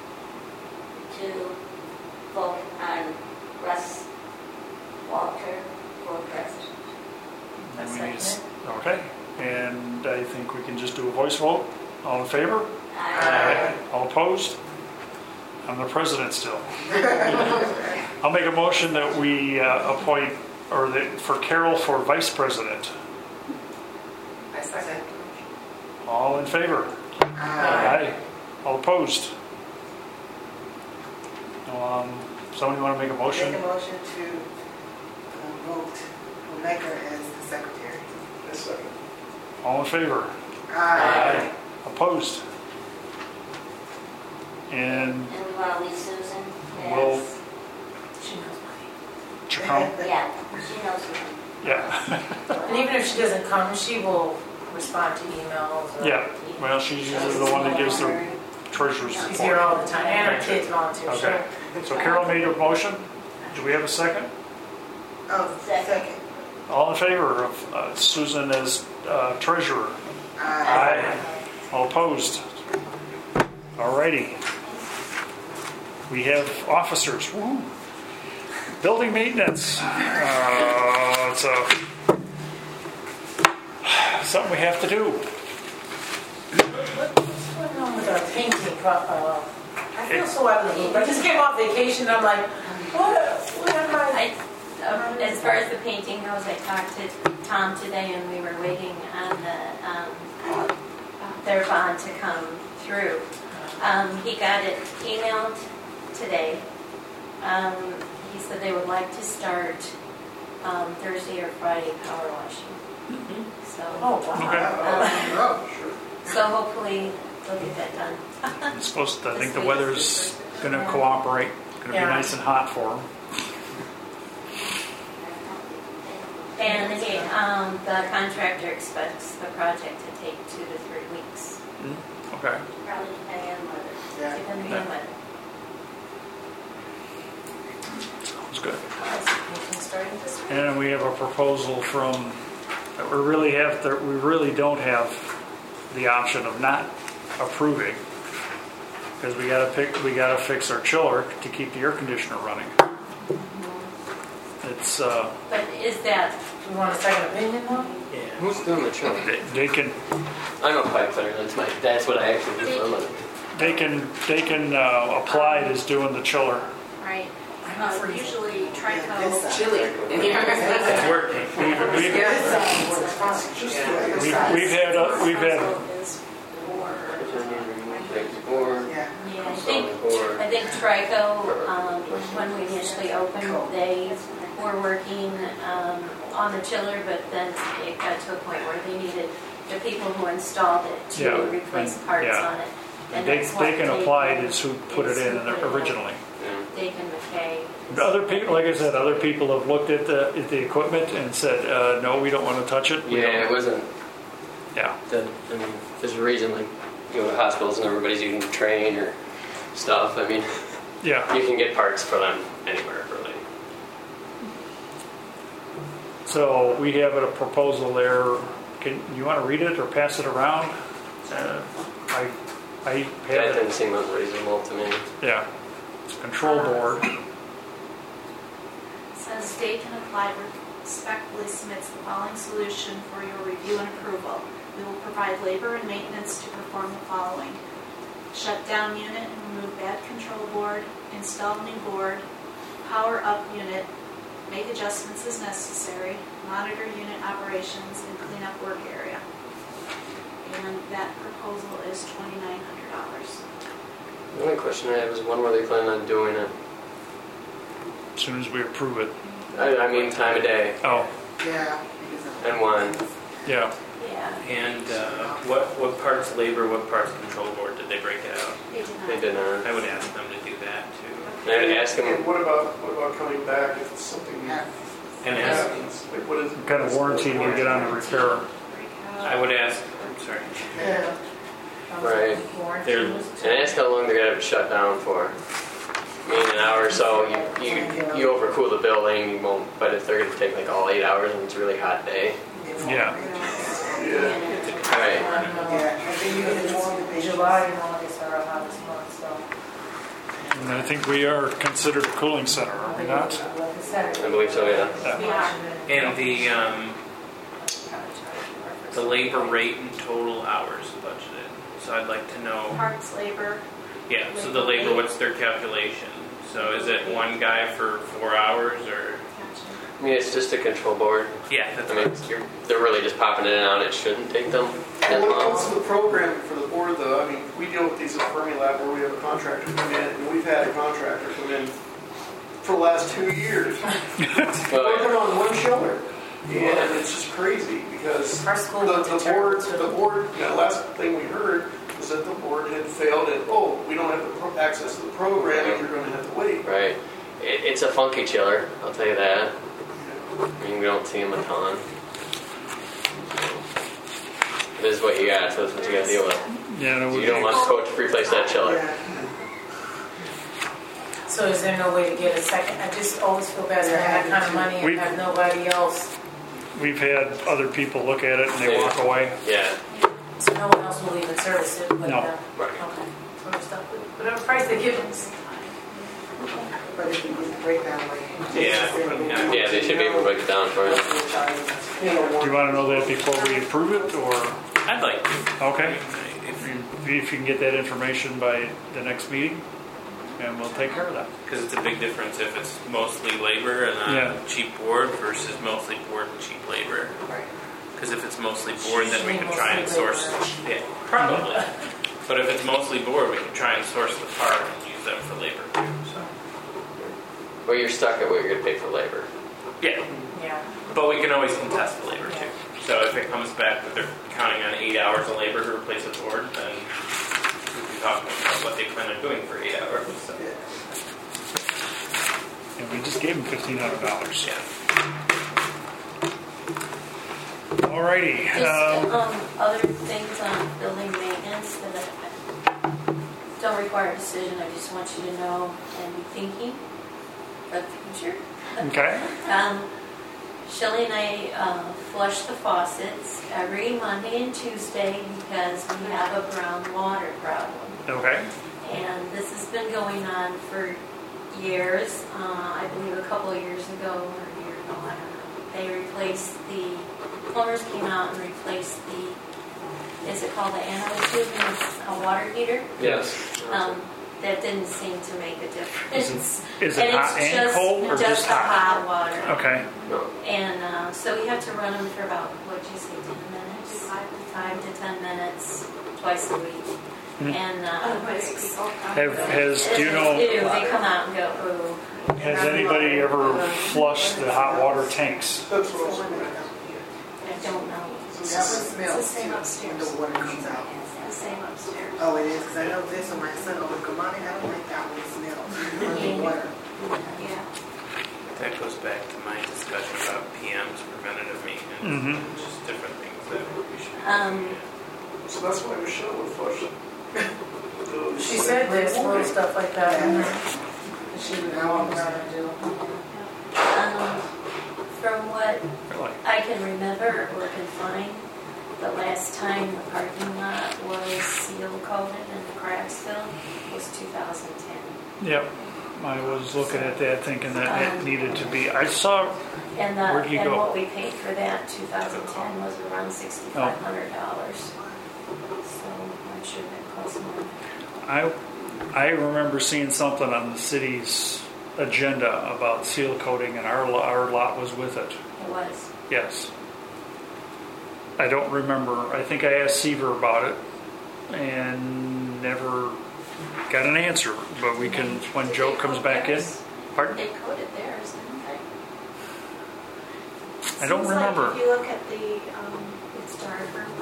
[SPEAKER 14] to vote on Russ Walter for president.
[SPEAKER 1] And we need s- Okay, and I think we can just do a voice vote. All in favor? Aye. All opposed? I'm the president still. I'll make a motion that we uh, appoint, or that for Carol for vice president.
[SPEAKER 20] I second.
[SPEAKER 1] All in favor? Aye. All opposed? Um, somebody want to make a motion?
[SPEAKER 3] Make a motion to uh, vote Rebecca as the secretary.
[SPEAKER 17] I second.
[SPEAKER 1] All in favor?
[SPEAKER 3] Aye.
[SPEAKER 1] Opposed? And
[SPEAKER 14] And we want to leave Susan
[SPEAKER 1] we'll,
[SPEAKER 14] as,
[SPEAKER 13] She knows
[SPEAKER 1] Chacon?
[SPEAKER 14] yeah, she knows me.
[SPEAKER 1] Yeah.
[SPEAKER 13] And even if she doesn't come, she will respond to emails. Or
[SPEAKER 1] Yeah, well, she's usually the one that gives the treasurer's report.
[SPEAKER 13] She's here all the time, and her kids volunteer.
[SPEAKER 1] Okay, so Carol made a motion. Do we have a second?
[SPEAKER 3] Oh, second.
[SPEAKER 1] All in favor of uh, Susan as uh, treasurer?
[SPEAKER 3] Aye.
[SPEAKER 1] All opposed? All righty. We have officers. Woo. Building maintenance. Uh, it's a, something we have to do.
[SPEAKER 13] What's going on with our painting? pro- Uh, I feel so out of the loop. I just came off vacation. I'm like, what? What am I?
[SPEAKER 9] I, um, as far as the painting goes, I talked to Tom today, and we were waiting on the um, their bond to come through. Um, he got it emailed today. Um, he said they would like to start um, Thursday or Friday power washing. So,
[SPEAKER 13] Oh, wow.
[SPEAKER 9] um, so hopefully they'll get that done.
[SPEAKER 1] It's supposed to, I think the weather's going to cooperate. Going to be
[SPEAKER 9] Yeah.
[SPEAKER 1] nice and hot for them.
[SPEAKER 9] And he, um, the contractor expects the project to take two to three weeks,
[SPEAKER 1] Okay.
[SPEAKER 14] Probably depending on weather.
[SPEAKER 9] depending
[SPEAKER 1] Yeah.
[SPEAKER 9] on weather.
[SPEAKER 1] Sounds good.
[SPEAKER 13] Painting starting this week.
[SPEAKER 1] And we have a proposal from, that we really have, to, we really don't have the option of not approving, because we gotta pick, we gotta fix our chiller to keep the air conditioner running. It's, uh,
[SPEAKER 9] But is that,
[SPEAKER 13] You want a second opinion, though?
[SPEAKER 11] Yeah. Who's doing the chiller?
[SPEAKER 1] they, they can,
[SPEAKER 11] I'm a pipe fitter. That's my. That's what I actually do for a living.
[SPEAKER 1] they can, they can, uh, apply it as doing the chiller.
[SPEAKER 21] Right. Uh, usually Trico.
[SPEAKER 20] Chili.
[SPEAKER 1] It's working. We've, we've, we've, we've had, uh, we've had,
[SPEAKER 11] Or
[SPEAKER 9] yeah, I think, I think Trico, um, when we initially opened, they were working um, on the chiller, but then it got to a point where they needed the people who installed it to
[SPEAKER 1] Yeah,
[SPEAKER 9] replace
[SPEAKER 1] and-
[SPEAKER 9] parts
[SPEAKER 1] yeah.
[SPEAKER 9] on it.
[SPEAKER 1] and they,
[SPEAKER 9] that's
[SPEAKER 1] they
[SPEAKER 9] what
[SPEAKER 1] can
[SPEAKER 9] Dakin-
[SPEAKER 1] apply it as who put it
[SPEAKER 9] is
[SPEAKER 1] in
[SPEAKER 9] who put it in.
[SPEAKER 1] originally.
[SPEAKER 9] Dakin McKay.
[SPEAKER 1] The Other people, like I said, other people have looked at the, at the equipment and said, uh, no, we don't want to touch it. We
[SPEAKER 11] yeah,
[SPEAKER 1] don't-
[SPEAKER 11] it wasn't.
[SPEAKER 1] Yeah.
[SPEAKER 11] The, I mean, there's a reason like you go to hospitals and everybody's using train or stuff. I mean,
[SPEAKER 1] Yeah.
[SPEAKER 11] you can get parts for them anywhere, really.
[SPEAKER 1] So we have a proposal there. Can you want to read it or pass it around? Uh, I, I have
[SPEAKER 11] That
[SPEAKER 1] it.
[SPEAKER 11] didn't seem unreasonable to me.
[SPEAKER 1] Yeah. It's control board.
[SPEAKER 21] It says Dakin Applied respectfully submits the following solution for your review and approval. We will provide labor and maintenance to perform the following: shut down unit and remove bad control board, install new board, power up unit, make adjustments as necessary, monitor unit operations, and clean up work area. And that proposal is twenty-nine hundred dollars.
[SPEAKER 11] The only question I have is when were they planning on doing it?
[SPEAKER 1] As soon as we approve it.
[SPEAKER 11] I, I mean, time of day
[SPEAKER 1] Oh,
[SPEAKER 3] Yeah.
[SPEAKER 11] and when.
[SPEAKER 1] yeah.
[SPEAKER 9] Yeah.
[SPEAKER 16] And uh, what what part's labor, what part's control board? Did they break it out?
[SPEAKER 9] They did not.
[SPEAKER 11] They did not.
[SPEAKER 16] I would ask them to do that too.
[SPEAKER 11] And I would ask them.
[SPEAKER 17] And what about, what about coming back if something
[SPEAKER 16] And ask,
[SPEAKER 17] happens? Like, what is?
[SPEAKER 1] What kind of warranty do we get on a repair?
[SPEAKER 16] I would ask. I'm sorry.
[SPEAKER 13] Yeah.
[SPEAKER 11] Right.
[SPEAKER 16] They're,
[SPEAKER 11] And ask how long they're gonna have it shut down for. I mean, an hour or so, you, you, you overcool the building, you won't, but if they're gonna take like all eight hours and it's a really hot day.
[SPEAKER 1] Yeah.
[SPEAKER 17] Yeah.
[SPEAKER 11] Right.
[SPEAKER 3] Yeah, and then you get the one,
[SPEAKER 13] July and August are our hottest months, so.
[SPEAKER 1] And I think we are considered a cooling center, are we not?
[SPEAKER 11] I believe so, yeah.
[SPEAKER 1] Yeah.
[SPEAKER 16] and the um, the labor rate and total hours budgeted. So I'd like to know.
[SPEAKER 9] Parks, labor.
[SPEAKER 16] Yeah. So the labor, what's their calculation? So is it one guy for four hours or?
[SPEAKER 11] I mean, it's just a control board.
[SPEAKER 16] Yeah, that's
[SPEAKER 11] I mean, you're, they're really just popping in and out. It shouldn't take them as
[SPEAKER 17] Well, what's
[SPEAKER 11] long.
[SPEAKER 17] the program for the board, though? I mean, we deal with these at Fermilab where we have a contractor come in, and we've had a contractor come in for the last two years working on one shoulder. And it's just crazy because
[SPEAKER 13] Our school
[SPEAKER 17] the,
[SPEAKER 13] went to
[SPEAKER 17] the board,
[SPEAKER 13] Terrell, too.
[SPEAKER 17] the board, you know, last thing we heard was that the board had failed and, oh, we don't have the pro- access to the program and you're going to have to wait.
[SPEAKER 11] Right. It, it's a funky chiller, I'll tell you that. I mean, we don't see them a ton. It is what you got, so that's what you got to deal with.
[SPEAKER 1] Yeah, no,
[SPEAKER 11] You don't want to coach replace that chiller.
[SPEAKER 13] So is there no way to get a second? I just always feel bad spending that kind of money and
[SPEAKER 1] We-
[SPEAKER 13] have nobody else.
[SPEAKER 1] We've had other people look at it and they walk away.
[SPEAKER 11] Yeah.
[SPEAKER 13] So no one else will even service it? But,
[SPEAKER 1] No.
[SPEAKER 13] uh,
[SPEAKER 11] Right.
[SPEAKER 13] Okay. So we're stuck with whatever price they give us.
[SPEAKER 3] but if you get breakdown like.
[SPEAKER 16] Yeah.
[SPEAKER 11] Yeah, they should be able to break it down for you.
[SPEAKER 1] Do you want to know that before we approve it, or?
[SPEAKER 16] I'd like to.
[SPEAKER 1] Okay. If you, if you can get that information by the next meeting, and we'll take care of that.
[SPEAKER 16] Because it's a big difference if it's mostly labor and a
[SPEAKER 1] Yeah.
[SPEAKER 16] cheap board versus mostly board and cheap labor. Because if it's mostly board, then we can try and source. Yeah, probably. But if it's mostly board, we can try and source the part and use them for labor too. So.
[SPEAKER 11] Well, you're stuck at what you're going to pay for labor.
[SPEAKER 16] Yeah.
[SPEAKER 13] Yeah.
[SPEAKER 16] But we can always contest the labor too. So if it comes back that they're counting on eight hours of labor to replace a board, then we can talk about what they plan on doing for eight hours. So.
[SPEAKER 1] And we just gave them fifteen hundred dollars.
[SPEAKER 16] Yeah.
[SPEAKER 1] Alrighty.
[SPEAKER 9] Just
[SPEAKER 1] Um,
[SPEAKER 9] um, other things on building maintenance that I don't require a decision. I just want you to know and be thinking for the future.
[SPEAKER 1] okay.
[SPEAKER 9] Um, Shelley and I uh, flush the faucets every Monday and Tuesday because we have a brown water problem.
[SPEAKER 1] Okay.
[SPEAKER 9] And this has been going on for years. Uh, I believe a couple of years ago, or a year ago, I don't know. They replaced the, plumbers came out and replaced the, is it called the anode tube? It's a water heater.
[SPEAKER 11] Yes.
[SPEAKER 9] Um, that didn't seem to make a difference.
[SPEAKER 1] Is it, is it
[SPEAKER 9] And
[SPEAKER 1] hot
[SPEAKER 9] it's
[SPEAKER 1] and
[SPEAKER 9] just,
[SPEAKER 1] cold, or
[SPEAKER 9] just
[SPEAKER 1] just
[SPEAKER 9] the
[SPEAKER 1] hot?
[SPEAKER 9] hot water.
[SPEAKER 1] Okay.
[SPEAKER 9] And uh, so we have to run them for about, what'd you say, ten minutes? Five to ten minutes, twice a week.
[SPEAKER 1] Hmm.
[SPEAKER 9] And uh,
[SPEAKER 1] Have, has, do you
[SPEAKER 9] They
[SPEAKER 1] know,
[SPEAKER 9] do. They come out and go, ooh.
[SPEAKER 1] has anybody ever flushed the hot water tanks?
[SPEAKER 9] I don't know.
[SPEAKER 3] That one
[SPEAKER 9] It's the
[SPEAKER 3] smells
[SPEAKER 9] same
[SPEAKER 3] too,
[SPEAKER 9] upstairs.
[SPEAKER 3] when the water comes out.
[SPEAKER 9] It's the same upstairs.
[SPEAKER 3] Oh, it is, because I know this, and my son, oh, come on, I don't like that one smell. The water.
[SPEAKER 9] Yeah.
[SPEAKER 16] That goes back to my discussion about P Ms, preventative maintenance,
[SPEAKER 1] Mhm.
[SPEAKER 16] and just different things that we should be
[SPEAKER 9] Um,
[SPEAKER 16] doing.
[SPEAKER 17] So that's why Michelle would flush it.
[SPEAKER 13] She said there's little stuff like that.
[SPEAKER 3] Yeah.
[SPEAKER 13] She would know what to do.
[SPEAKER 9] um, from what
[SPEAKER 1] Really?
[SPEAKER 9] I can remember or can find, the last time the parking lot was seal coated and the cracks filled was two thousand ten.
[SPEAKER 1] Yep. I was looking at that thinking that it
[SPEAKER 9] Um,
[SPEAKER 1] needed to be, I saw,
[SPEAKER 9] And the,
[SPEAKER 1] Where'd you
[SPEAKER 9] and
[SPEAKER 1] go?
[SPEAKER 9] what we paid for that, two thousand ten, was around sixty-five hundred dollars. So I'm sure that cost more.
[SPEAKER 1] I, I remember seeing something on the city's agenda about seal coating, and our, lo- our lot was with it.
[SPEAKER 9] It was.
[SPEAKER 1] Yes. I don't remember. I think I asked Seaver about it and never got an answer. But we can, when Joe comes back in. Pardon?
[SPEAKER 9] They coated theirs, didn't they?
[SPEAKER 1] I don't
[SPEAKER 9] Seems
[SPEAKER 1] remember.
[SPEAKER 9] Like if you look at the, um, it's darker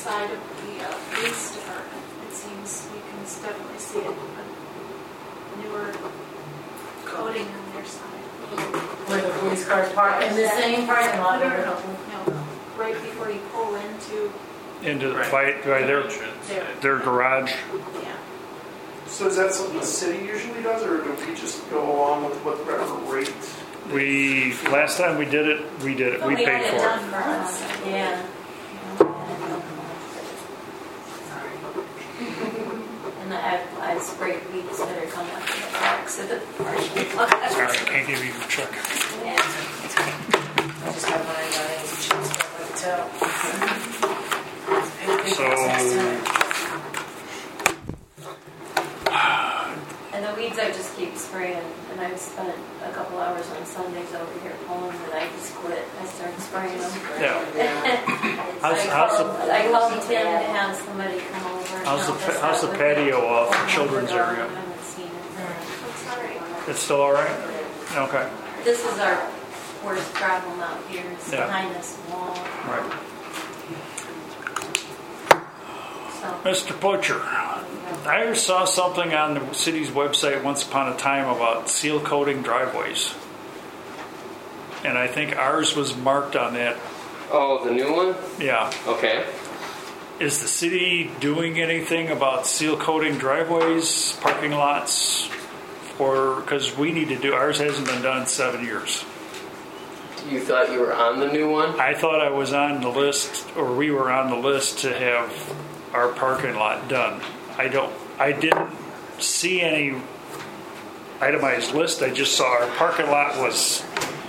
[SPEAKER 21] side of the uh, police department. It seems you can definitely see it, a newer coating on their side.
[SPEAKER 13] Where the police cars park in the same parking lot.
[SPEAKER 21] No, no, no, no, right before you pull into,
[SPEAKER 1] Into the fight, right there,
[SPEAKER 21] there.
[SPEAKER 1] their garage.
[SPEAKER 21] Yeah.
[SPEAKER 17] So is that something the city usually does, or do we just go along with whatever rate?
[SPEAKER 1] We, last time we did it, we did it, we
[SPEAKER 9] But
[SPEAKER 1] paid
[SPEAKER 9] had it
[SPEAKER 1] for
[SPEAKER 9] done
[SPEAKER 1] it.
[SPEAKER 9] for us, yeah. And I, I sprayed weeds that are coming up in the park, so the partially blocked.
[SPEAKER 1] Sorry, I can't give you a check.
[SPEAKER 9] Yeah.
[SPEAKER 13] I just have mine running as cheap stuff I can tell.
[SPEAKER 1] So,
[SPEAKER 9] And the weeds I just keep spraying, and I've spent a couple hours on Sundays over here pulling, but I just quit. I started spraying them.
[SPEAKER 1] yeah. How's,
[SPEAKER 9] I
[SPEAKER 1] how's
[SPEAKER 9] called,
[SPEAKER 1] the,
[SPEAKER 9] I called Tim to have somebody come over. and
[SPEAKER 1] how's the,
[SPEAKER 9] help us
[SPEAKER 1] pa- how's
[SPEAKER 9] out
[SPEAKER 1] the
[SPEAKER 9] with
[SPEAKER 1] patio
[SPEAKER 9] it.
[SPEAKER 1] off the
[SPEAKER 9] Oh,
[SPEAKER 1] children's
[SPEAKER 9] God,
[SPEAKER 1] area?
[SPEAKER 9] I haven't seen it. It's all right.
[SPEAKER 1] It's still all right? Okay,
[SPEAKER 9] This is our worst problem out here. It's
[SPEAKER 1] Yeah.
[SPEAKER 9] behind this wall.
[SPEAKER 1] right.
[SPEAKER 9] So,
[SPEAKER 1] Mister Butcher, I saw something on the city's website once upon a time about seal coating driveways. And I think ours was marked on that.
[SPEAKER 11] Oh, the new one?
[SPEAKER 1] Yeah.
[SPEAKER 11] Okay.
[SPEAKER 1] Is the city doing anything about seal coating driveways, parking lots? Or, because we need to do, ours hasn't been done in seven years.
[SPEAKER 11] You thought you were on the new one?
[SPEAKER 1] I thought I was on the list, or we were on the list to have our parking lot done. I don't, I didn't see any itemized list. I just saw our parking lot was,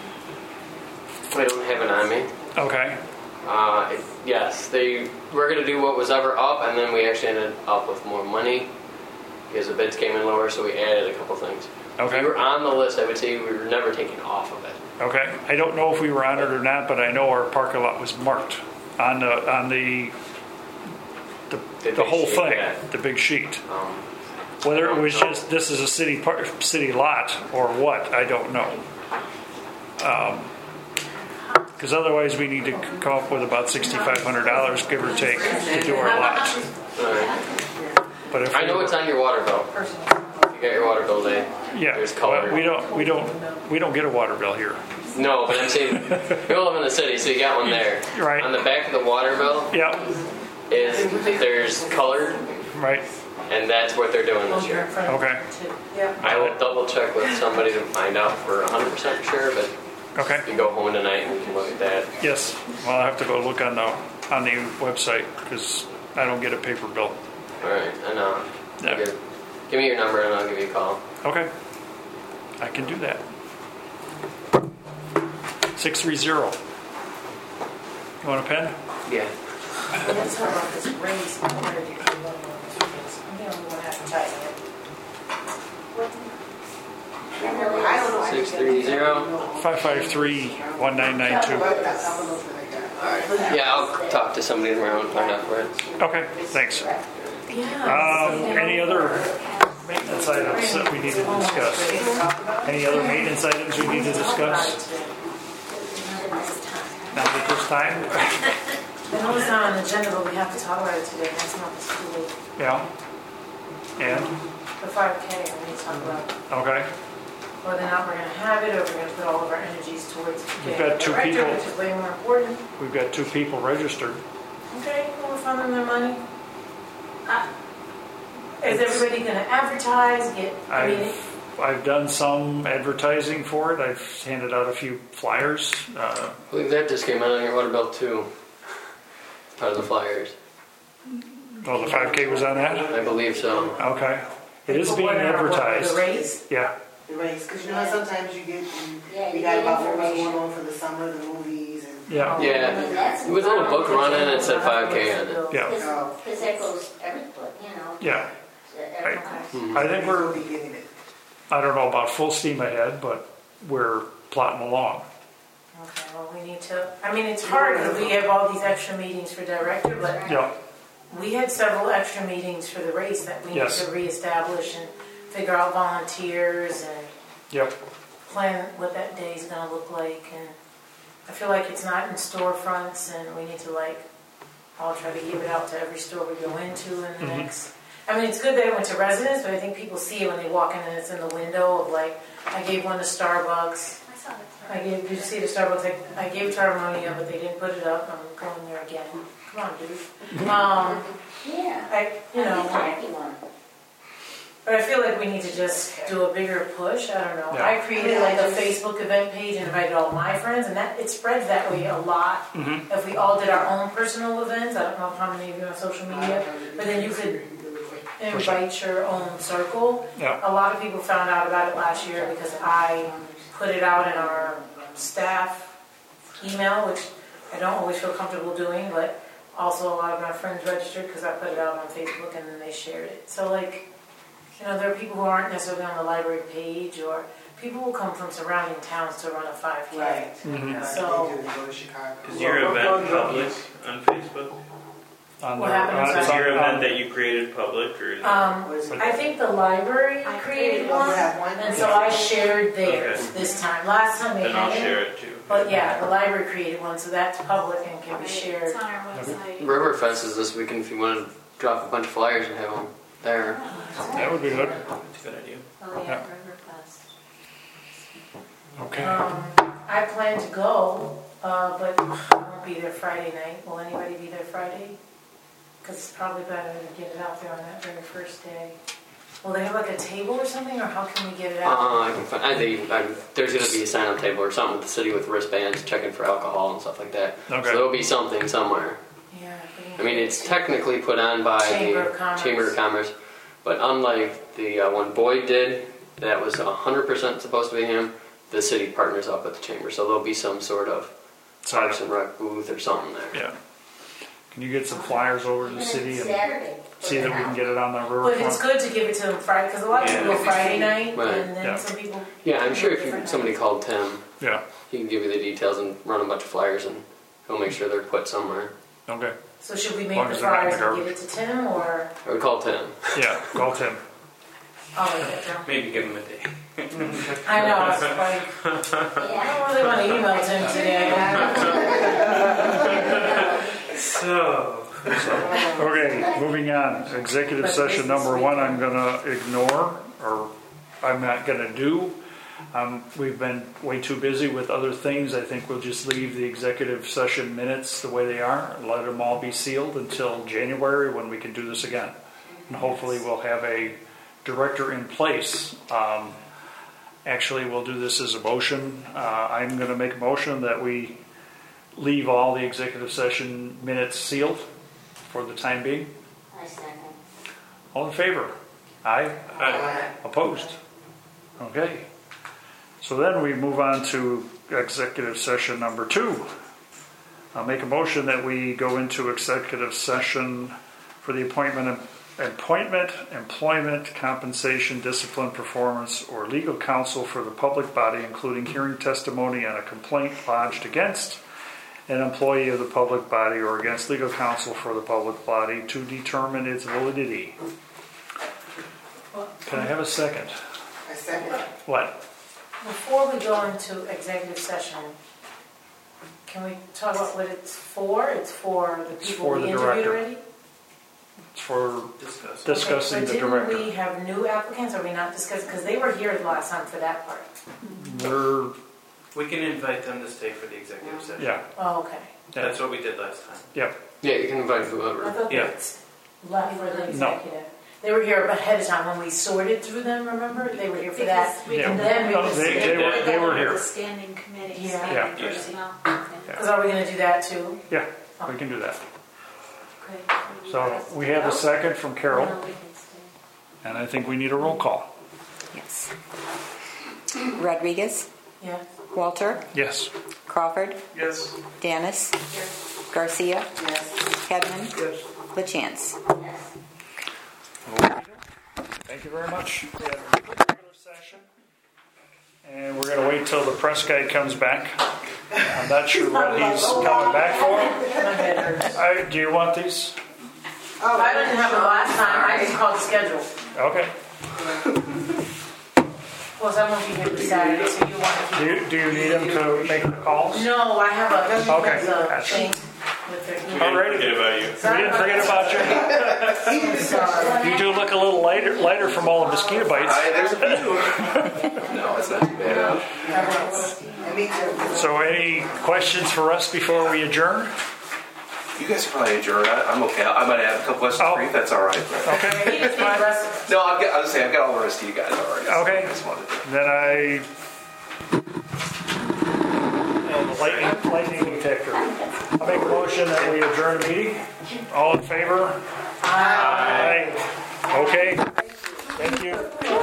[SPEAKER 11] I don't have it on me.
[SPEAKER 1] okay,
[SPEAKER 11] Uh, it- yes, they were going to do what was ever up, and then we actually ended up with more money because the bids came in lower, so we added a couple things.
[SPEAKER 1] okay,
[SPEAKER 11] If we were on the list, I would say we were never taken off of it.
[SPEAKER 1] okay. I don't know if we were on it or not, but I know our parking lot was marked on the, on the, the,
[SPEAKER 11] The
[SPEAKER 1] the
[SPEAKER 11] big
[SPEAKER 1] whole
[SPEAKER 11] sheet,
[SPEAKER 1] thing,
[SPEAKER 11] yeah.
[SPEAKER 1] the big sheet.
[SPEAKER 11] Um,
[SPEAKER 1] Whether it was just, this is a city par city lot or what, I don't know. Because otherwise we need to c- come up with about sixty-five hundred dollars, give or take, to do our lots.
[SPEAKER 11] alright.
[SPEAKER 1] But if
[SPEAKER 11] I know
[SPEAKER 1] we-
[SPEAKER 11] it's on your water bill. If you got your water bill, they
[SPEAKER 1] Yeah,
[SPEAKER 11] there's color.
[SPEAKER 1] well, we don't, we don't, we don't get a water bill here.
[SPEAKER 11] No, but I'm saying we all live in the city, so you got one there.
[SPEAKER 1] Right.
[SPEAKER 11] On the back of the water bill
[SPEAKER 1] Yeah,
[SPEAKER 11] is there's color,
[SPEAKER 1] right,
[SPEAKER 11] and that's what they're doing this year.
[SPEAKER 1] okay,
[SPEAKER 11] I will double check with somebody to find out if we're one hundred percent sure, but
[SPEAKER 1] okay.
[SPEAKER 11] you go home tonight and we can look at that.
[SPEAKER 1] Yes, well, I have to go look on the, on the website because I don't get a paper bill.
[SPEAKER 11] All right, and uh,
[SPEAKER 1] Yeah.
[SPEAKER 11] give, give me your number and I'll give you a call.
[SPEAKER 1] Okay, I can do that. six three zero. You want a pen?
[SPEAKER 11] Yeah.
[SPEAKER 13] Let's talk about this raise. I'm the only one advertising it.
[SPEAKER 3] I don't know.
[SPEAKER 11] Six three zero.
[SPEAKER 1] five five three, one nine nine two.
[SPEAKER 11] Yeah, I'll talk to somebody tomorrow and find out where it's.
[SPEAKER 1] Okay, thanks.
[SPEAKER 13] Yeah.
[SPEAKER 1] Um, any other maintenance items that we need to discuss? Any other maintenance items we need to discuss? Not at this time?
[SPEAKER 13] I know it's not on the agenda, but we have to talk about it today. That's not the school.
[SPEAKER 1] Yeah. And?
[SPEAKER 13] The five K, we need to talk about
[SPEAKER 1] Okay.
[SPEAKER 13] whether or not we're going to have it, or we're going to put all of our energies towards
[SPEAKER 1] We've
[SPEAKER 13] getting
[SPEAKER 1] got
[SPEAKER 13] a
[SPEAKER 1] two
[SPEAKER 13] director,
[SPEAKER 1] people.
[SPEAKER 13] which is way more important.
[SPEAKER 1] We've got two people registered.
[SPEAKER 13] Okay, we'll fund them their money. Uh, Is everybody going to advertise, get, I mean,
[SPEAKER 1] I've, I've done some advertising for it. I've handed out a few flyers. Uh,
[SPEAKER 11] I believe that just came out on your water bill too. Part of the flyers.
[SPEAKER 1] oh, the five K was on that?
[SPEAKER 11] I believe so.
[SPEAKER 1] Okay. It is
[SPEAKER 13] For
[SPEAKER 1] being
[SPEAKER 13] what, uh, what,
[SPEAKER 1] advertised.
[SPEAKER 13] the raise?
[SPEAKER 1] Yeah.
[SPEAKER 3] The race, because you know sometimes you get, you,
[SPEAKER 14] Yeah,
[SPEAKER 3] we
[SPEAKER 14] you
[SPEAKER 3] got
[SPEAKER 14] get
[SPEAKER 3] about what was
[SPEAKER 14] information.
[SPEAKER 3] going on for the summer, the movies and.
[SPEAKER 1] Yeah.
[SPEAKER 11] Yeah. It was a little book running and it said five K on it.
[SPEAKER 1] Yeah.
[SPEAKER 14] Because that goes every, you know.
[SPEAKER 1] Yeah.
[SPEAKER 14] every
[SPEAKER 1] I,
[SPEAKER 14] month.
[SPEAKER 1] I think we're, I don't know about full steam ahead, but we're plotting along.
[SPEAKER 13] Okay, well, we need to, I mean, it's hard because we have all these extra meetings for director, but
[SPEAKER 1] Yeah.
[SPEAKER 13] we had several extra meetings for the race that we need
[SPEAKER 1] Yes.
[SPEAKER 13] to reestablish and figure out volunteers and
[SPEAKER 1] Yep.
[SPEAKER 13] plan what that day is going to look like. And I feel like it's not in storefronts, and we need to like I'll try to give it out to every store we go into in the
[SPEAKER 1] Mhm.
[SPEAKER 13] next. I mean, it's good that it went to residents, but I think people see it when they walk in and it's in the window of like, I gave one to Starbucks.
[SPEAKER 21] I saw that.
[SPEAKER 13] I gave, did you see the Starbucks? I, I gave to Harmonia, but they didn't put it up. I'm going there again. Come on, dude. Um,
[SPEAKER 14] Yeah.
[SPEAKER 13] I, you know.
[SPEAKER 14] Jackie one.
[SPEAKER 13] But I feel like we need to just do a bigger push. I don't know.
[SPEAKER 1] Yeah.
[SPEAKER 13] I created like a Facebook event page and invited all my friends, and that it spreads that way a lot.
[SPEAKER 1] Mhm.
[SPEAKER 13] If we all did our own personal events, I don't know how many of you are on social media, but then you could invite your own circle.
[SPEAKER 1] Yeah.
[SPEAKER 13] A lot of people found out about it last year because I put it out in our staff email, which I don't always feel comfortable doing, but also a lot of my friends registered because I put it out on Facebook and then they shared it. So like, you know, there are people who aren't necessarily on the library page, or people who come from surrounding towns to run a five K.
[SPEAKER 3] Right.
[SPEAKER 1] Mhm.
[SPEAKER 13] So,
[SPEAKER 16] Is your event public on Facebook?
[SPEAKER 1] On
[SPEAKER 13] What
[SPEAKER 1] their-
[SPEAKER 13] happened?
[SPEAKER 1] on-
[SPEAKER 13] Is
[SPEAKER 16] Is your
[SPEAKER 1] on-
[SPEAKER 16] event that you created public, or is it?
[SPEAKER 13] um, I think the library
[SPEAKER 21] I
[SPEAKER 13] created
[SPEAKER 21] created
[SPEAKER 13] one,
[SPEAKER 3] one.
[SPEAKER 13] and so I shared theirs
[SPEAKER 16] Okay.
[SPEAKER 13] this time. Last time they
[SPEAKER 16] Then I'll
[SPEAKER 13] hadn't.
[SPEAKER 16] share it too.
[SPEAKER 13] But yeah, the library created one, so that's public and can be shared.
[SPEAKER 21] It's on our website.
[SPEAKER 11] Riverfest is this weekend if you want to drop a bunch of flyers and have them there.
[SPEAKER 1] That would be good.
[SPEAKER 16] That's a good idea.
[SPEAKER 9] Oh,
[SPEAKER 1] Yeah.
[SPEAKER 9] yeah, Riverfest.
[SPEAKER 1] Okay.
[SPEAKER 13] Um, I plan to go, uh, but I won't be there Friday night. Will anybody be there Friday? Because it's probably better to get it out there on that very first day. Will they have like a table or something, or how can we get it out?
[SPEAKER 11] Uh, I can find, I think I, there's going to be a sign-up table or something with the city with wristbands checking for alcohol and stuff like that.
[SPEAKER 1] Okay.
[SPEAKER 11] So there'll be something somewhere.
[SPEAKER 13] Yeah.
[SPEAKER 11] I mean, it's technically put on by
[SPEAKER 13] Chamber
[SPEAKER 11] the
[SPEAKER 13] of Commerce.
[SPEAKER 11] Chamber of Commerce, but unlike the uh, one Boyd did, that was one hundred percent supposed to be him, the city partners up with the Chamber. So there'll be some sort of Parks and Rec booth or something there.
[SPEAKER 1] Yeah. Can you get some flyers over to the city and
[SPEAKER 14] Saturday.
[SPEAKER 1] see that we can get it on the
[SPEAKER 13] But it's
[SPEAKER 1] riverfront?
[SPEAKER 13] good to give it to them Friday, because a lot of people go Friday night,
[SPEAKER 11] Right.
[SPEAKER 13] and then
[SPEAKER 1] Yeah.
[SPEAKER 13] some people.
[SPEAKER 11] Yeah, I'm sure if you, somebody called Tim,
[SPEAKER 1] Yeah.
[SPEAKER 11] he can give you the details and run a bunch of flyers and he'll make sure they're put somewhere.
[SPEAKER 1] Okay.
[SPEAKER 13] So should we
[SPEAKER 1] As
[SPEAKER 13] make
[SPEAKER 1] long
[SPEAKER 13] the
[SPEAKER 1] as they're not in
[SPEAKER 13] flyers
[SPEAKER 1] the
[SPEAKER 13] and give it to Tim, or
[SPEAKER 11] I would call Tim.
[SPEAKER 1] Yeah. Call Tim.
[SPEAKER 13] I'll write that down.
[SPEAKER 16] Maybe give him a day.
[SPEAKER 13] I know, it's like, I don't really want to email Tim today.
[SPEAKER 16] So.
[SPEAKER 1] Okay, moving on. Executive session number one, I'm gonna ignore, or I'm not gonna do. Um, we've been way too busy with other things. I think we'll just leave the executive session minutes the way they are and let them all be sealed until January when we can do this again. And hopefully we'll have a director in place. Um, actually, we'll do this as a motion. Uh, I'm gonna make a motion that we leave all the executive session minutes sealed for the time being.
[SPEAKER 14] I second.
[SPEAKER 1] All in favor? Aye?
[SPEAKER 16] Aye.
[SPEAKER 1] Opposed? Okay. So then we move on to executive session number two. I'll make a motion that we go into executive session for the appointment, appointment, employment, compensation, discipline, performance, or legal counsel for the public body, including hearing testimony on a complaint lodged against an employee of the public body or against legal counsel for the public body to determine its validity. Can I have a second?
[SPEAKER 3] I second.
[SPEAKER 1] What?
[SPEAKER 13] Before we go into executive session, can we talk about what it's for? It's for the
[SPEAKER 1] It's
[SPEAKER 13] people
[SPEAKER 1] for
[SPEAKER 13] we
[SPEAKER 1] the
[SPEAKER 13] interviewed
[SPEAKER 1] director.
[SPEAKER 13] already?
[SPEAKER 1] It's for
[SPEAKER 16] Discuss.
[SPEAKER 1] discussing
[SPEAKER 13] Okay,
[SPEAKER 1] the
[SPEAKER 13] but
[SPEAKER 1] director.
[SPEAKER 13] didn't we have new applicants, or are we not discussing, because they were here the last time for that part?
[SPEAKER 1] We're,
[SPEAKER 16] We can invite them to stay for the executive session.
[SPEAKER 1] yeah,
[SPEAKER 13] Oh, okay.
[SPEAKER 16] That's what we did last time.
[SPEAKER 1] yeah.
[SPEAKER 11] Yeah, you can invite
[SPEAKER 13] I
[SPEAKER 11] whoever.
[SPEAKER 13] thought
[SPEAKER 16] Yeah.
[SPEAKER 13] that's left for the
[SPEAKER 1] No.
[SPEAKER 13] executive. They were here ahead of time when we sorted through them, remember? They were here for that.
[SPEAKER 21] Because we
[SPEAKER 1] Yeah.
[SPEAKER 13] And then we
[SPEAKER 1] No,
[SPEAKER 13] just-
[SPEAKER 1] they- they were- they were here.
[SPEAKER 21] The standing committee,
[SPEAKER 13] Yeah.
[SPEAKER 21] standing
[SPEAKER 1] Yeah.
[SPEAKER 21] personnel.
[SPEAKER 13] Because are we going to do that too?
[SPEAKER 1] Yeah, we can do that.
[SPEAKER 13] Okay.
[SPEAKER 1] So we have a second from Carol,
[SPEAKER 9] No, we can stay.
[SPEAKER 1] and I think we need a roll call.
[SPEAKER 2] Yes. Rodriguez,
[SPEAKER 13] Yeah.
[SPEAKER 2] Walter,
[SPEAKER 1] Yes.
[SPEAKER 2] Crawford,
[SPEAKER 17] Yes.
[SPEAKER 2] Dennis, Garcia,
[SPEAKER 3] Yes.
[SPEAKER 2] Hedman,
[SPEAKER 17] Yes.
[SPEAKER 2] LaChance.
[SPEAKER 1] Thank you very much. We have a regular session, and we're going to wait till the press guy comes back. I'm not sure what he's coming back for.
[SPEAKER 13] My head hurts.
[SPEAKER 1] I, do you want these?
[SPEAKER 13] Oh, I didn't have it last time. I just called the schedule.
[SPEAKER 1] Okay.
[SPEAKER 13] Plus, I won't be here this Saturday, so you want to
[SPEAKER 1] Do
[SPEAKER 13] keep.
[SPEAKER 1] you, do you need him to make the calls?
[SPEAKER 13] No, I have a,
[SPEAKER 1] Okay,
[SPEAKER 13] there's a
[SPEAKER 1] gotcha.
[SPEAKER 13] thing with their
[SPEAKER 16] didn't
[SPEAKER 1] Alrighty.
[SPEAKER 16] forget about you.
[SPEAKER 1] We didn't forget about you. You do look a little lighter, lighter from all the mosquito bites.
[SPEAKER 5] I, there's a few. No, it's not too bad.
[SPEAKER 3] Me too.
[SPEAKER 1] So any questions for us before we adjourn?
[SPEAKER 5] You guys are probably adjourned. I, I'm okay. I might have a couple questions
[SPEAKER 1] Oh.
[SPEAKER 5] for you if that's all right.
[SPEAKER 1] Okay.
[SPEAKER 5] No, I've got, I was saying, I've got all the rest of you guys already. So
[SPEAKER 1] Okay.
[SPEAKER 5] I just wanted to.
[SPEAKER 1] Then I. And the lightning, lightning detector. I make a motion that we adjourn the meeting. All in favor? Aye. Okay. Thank you.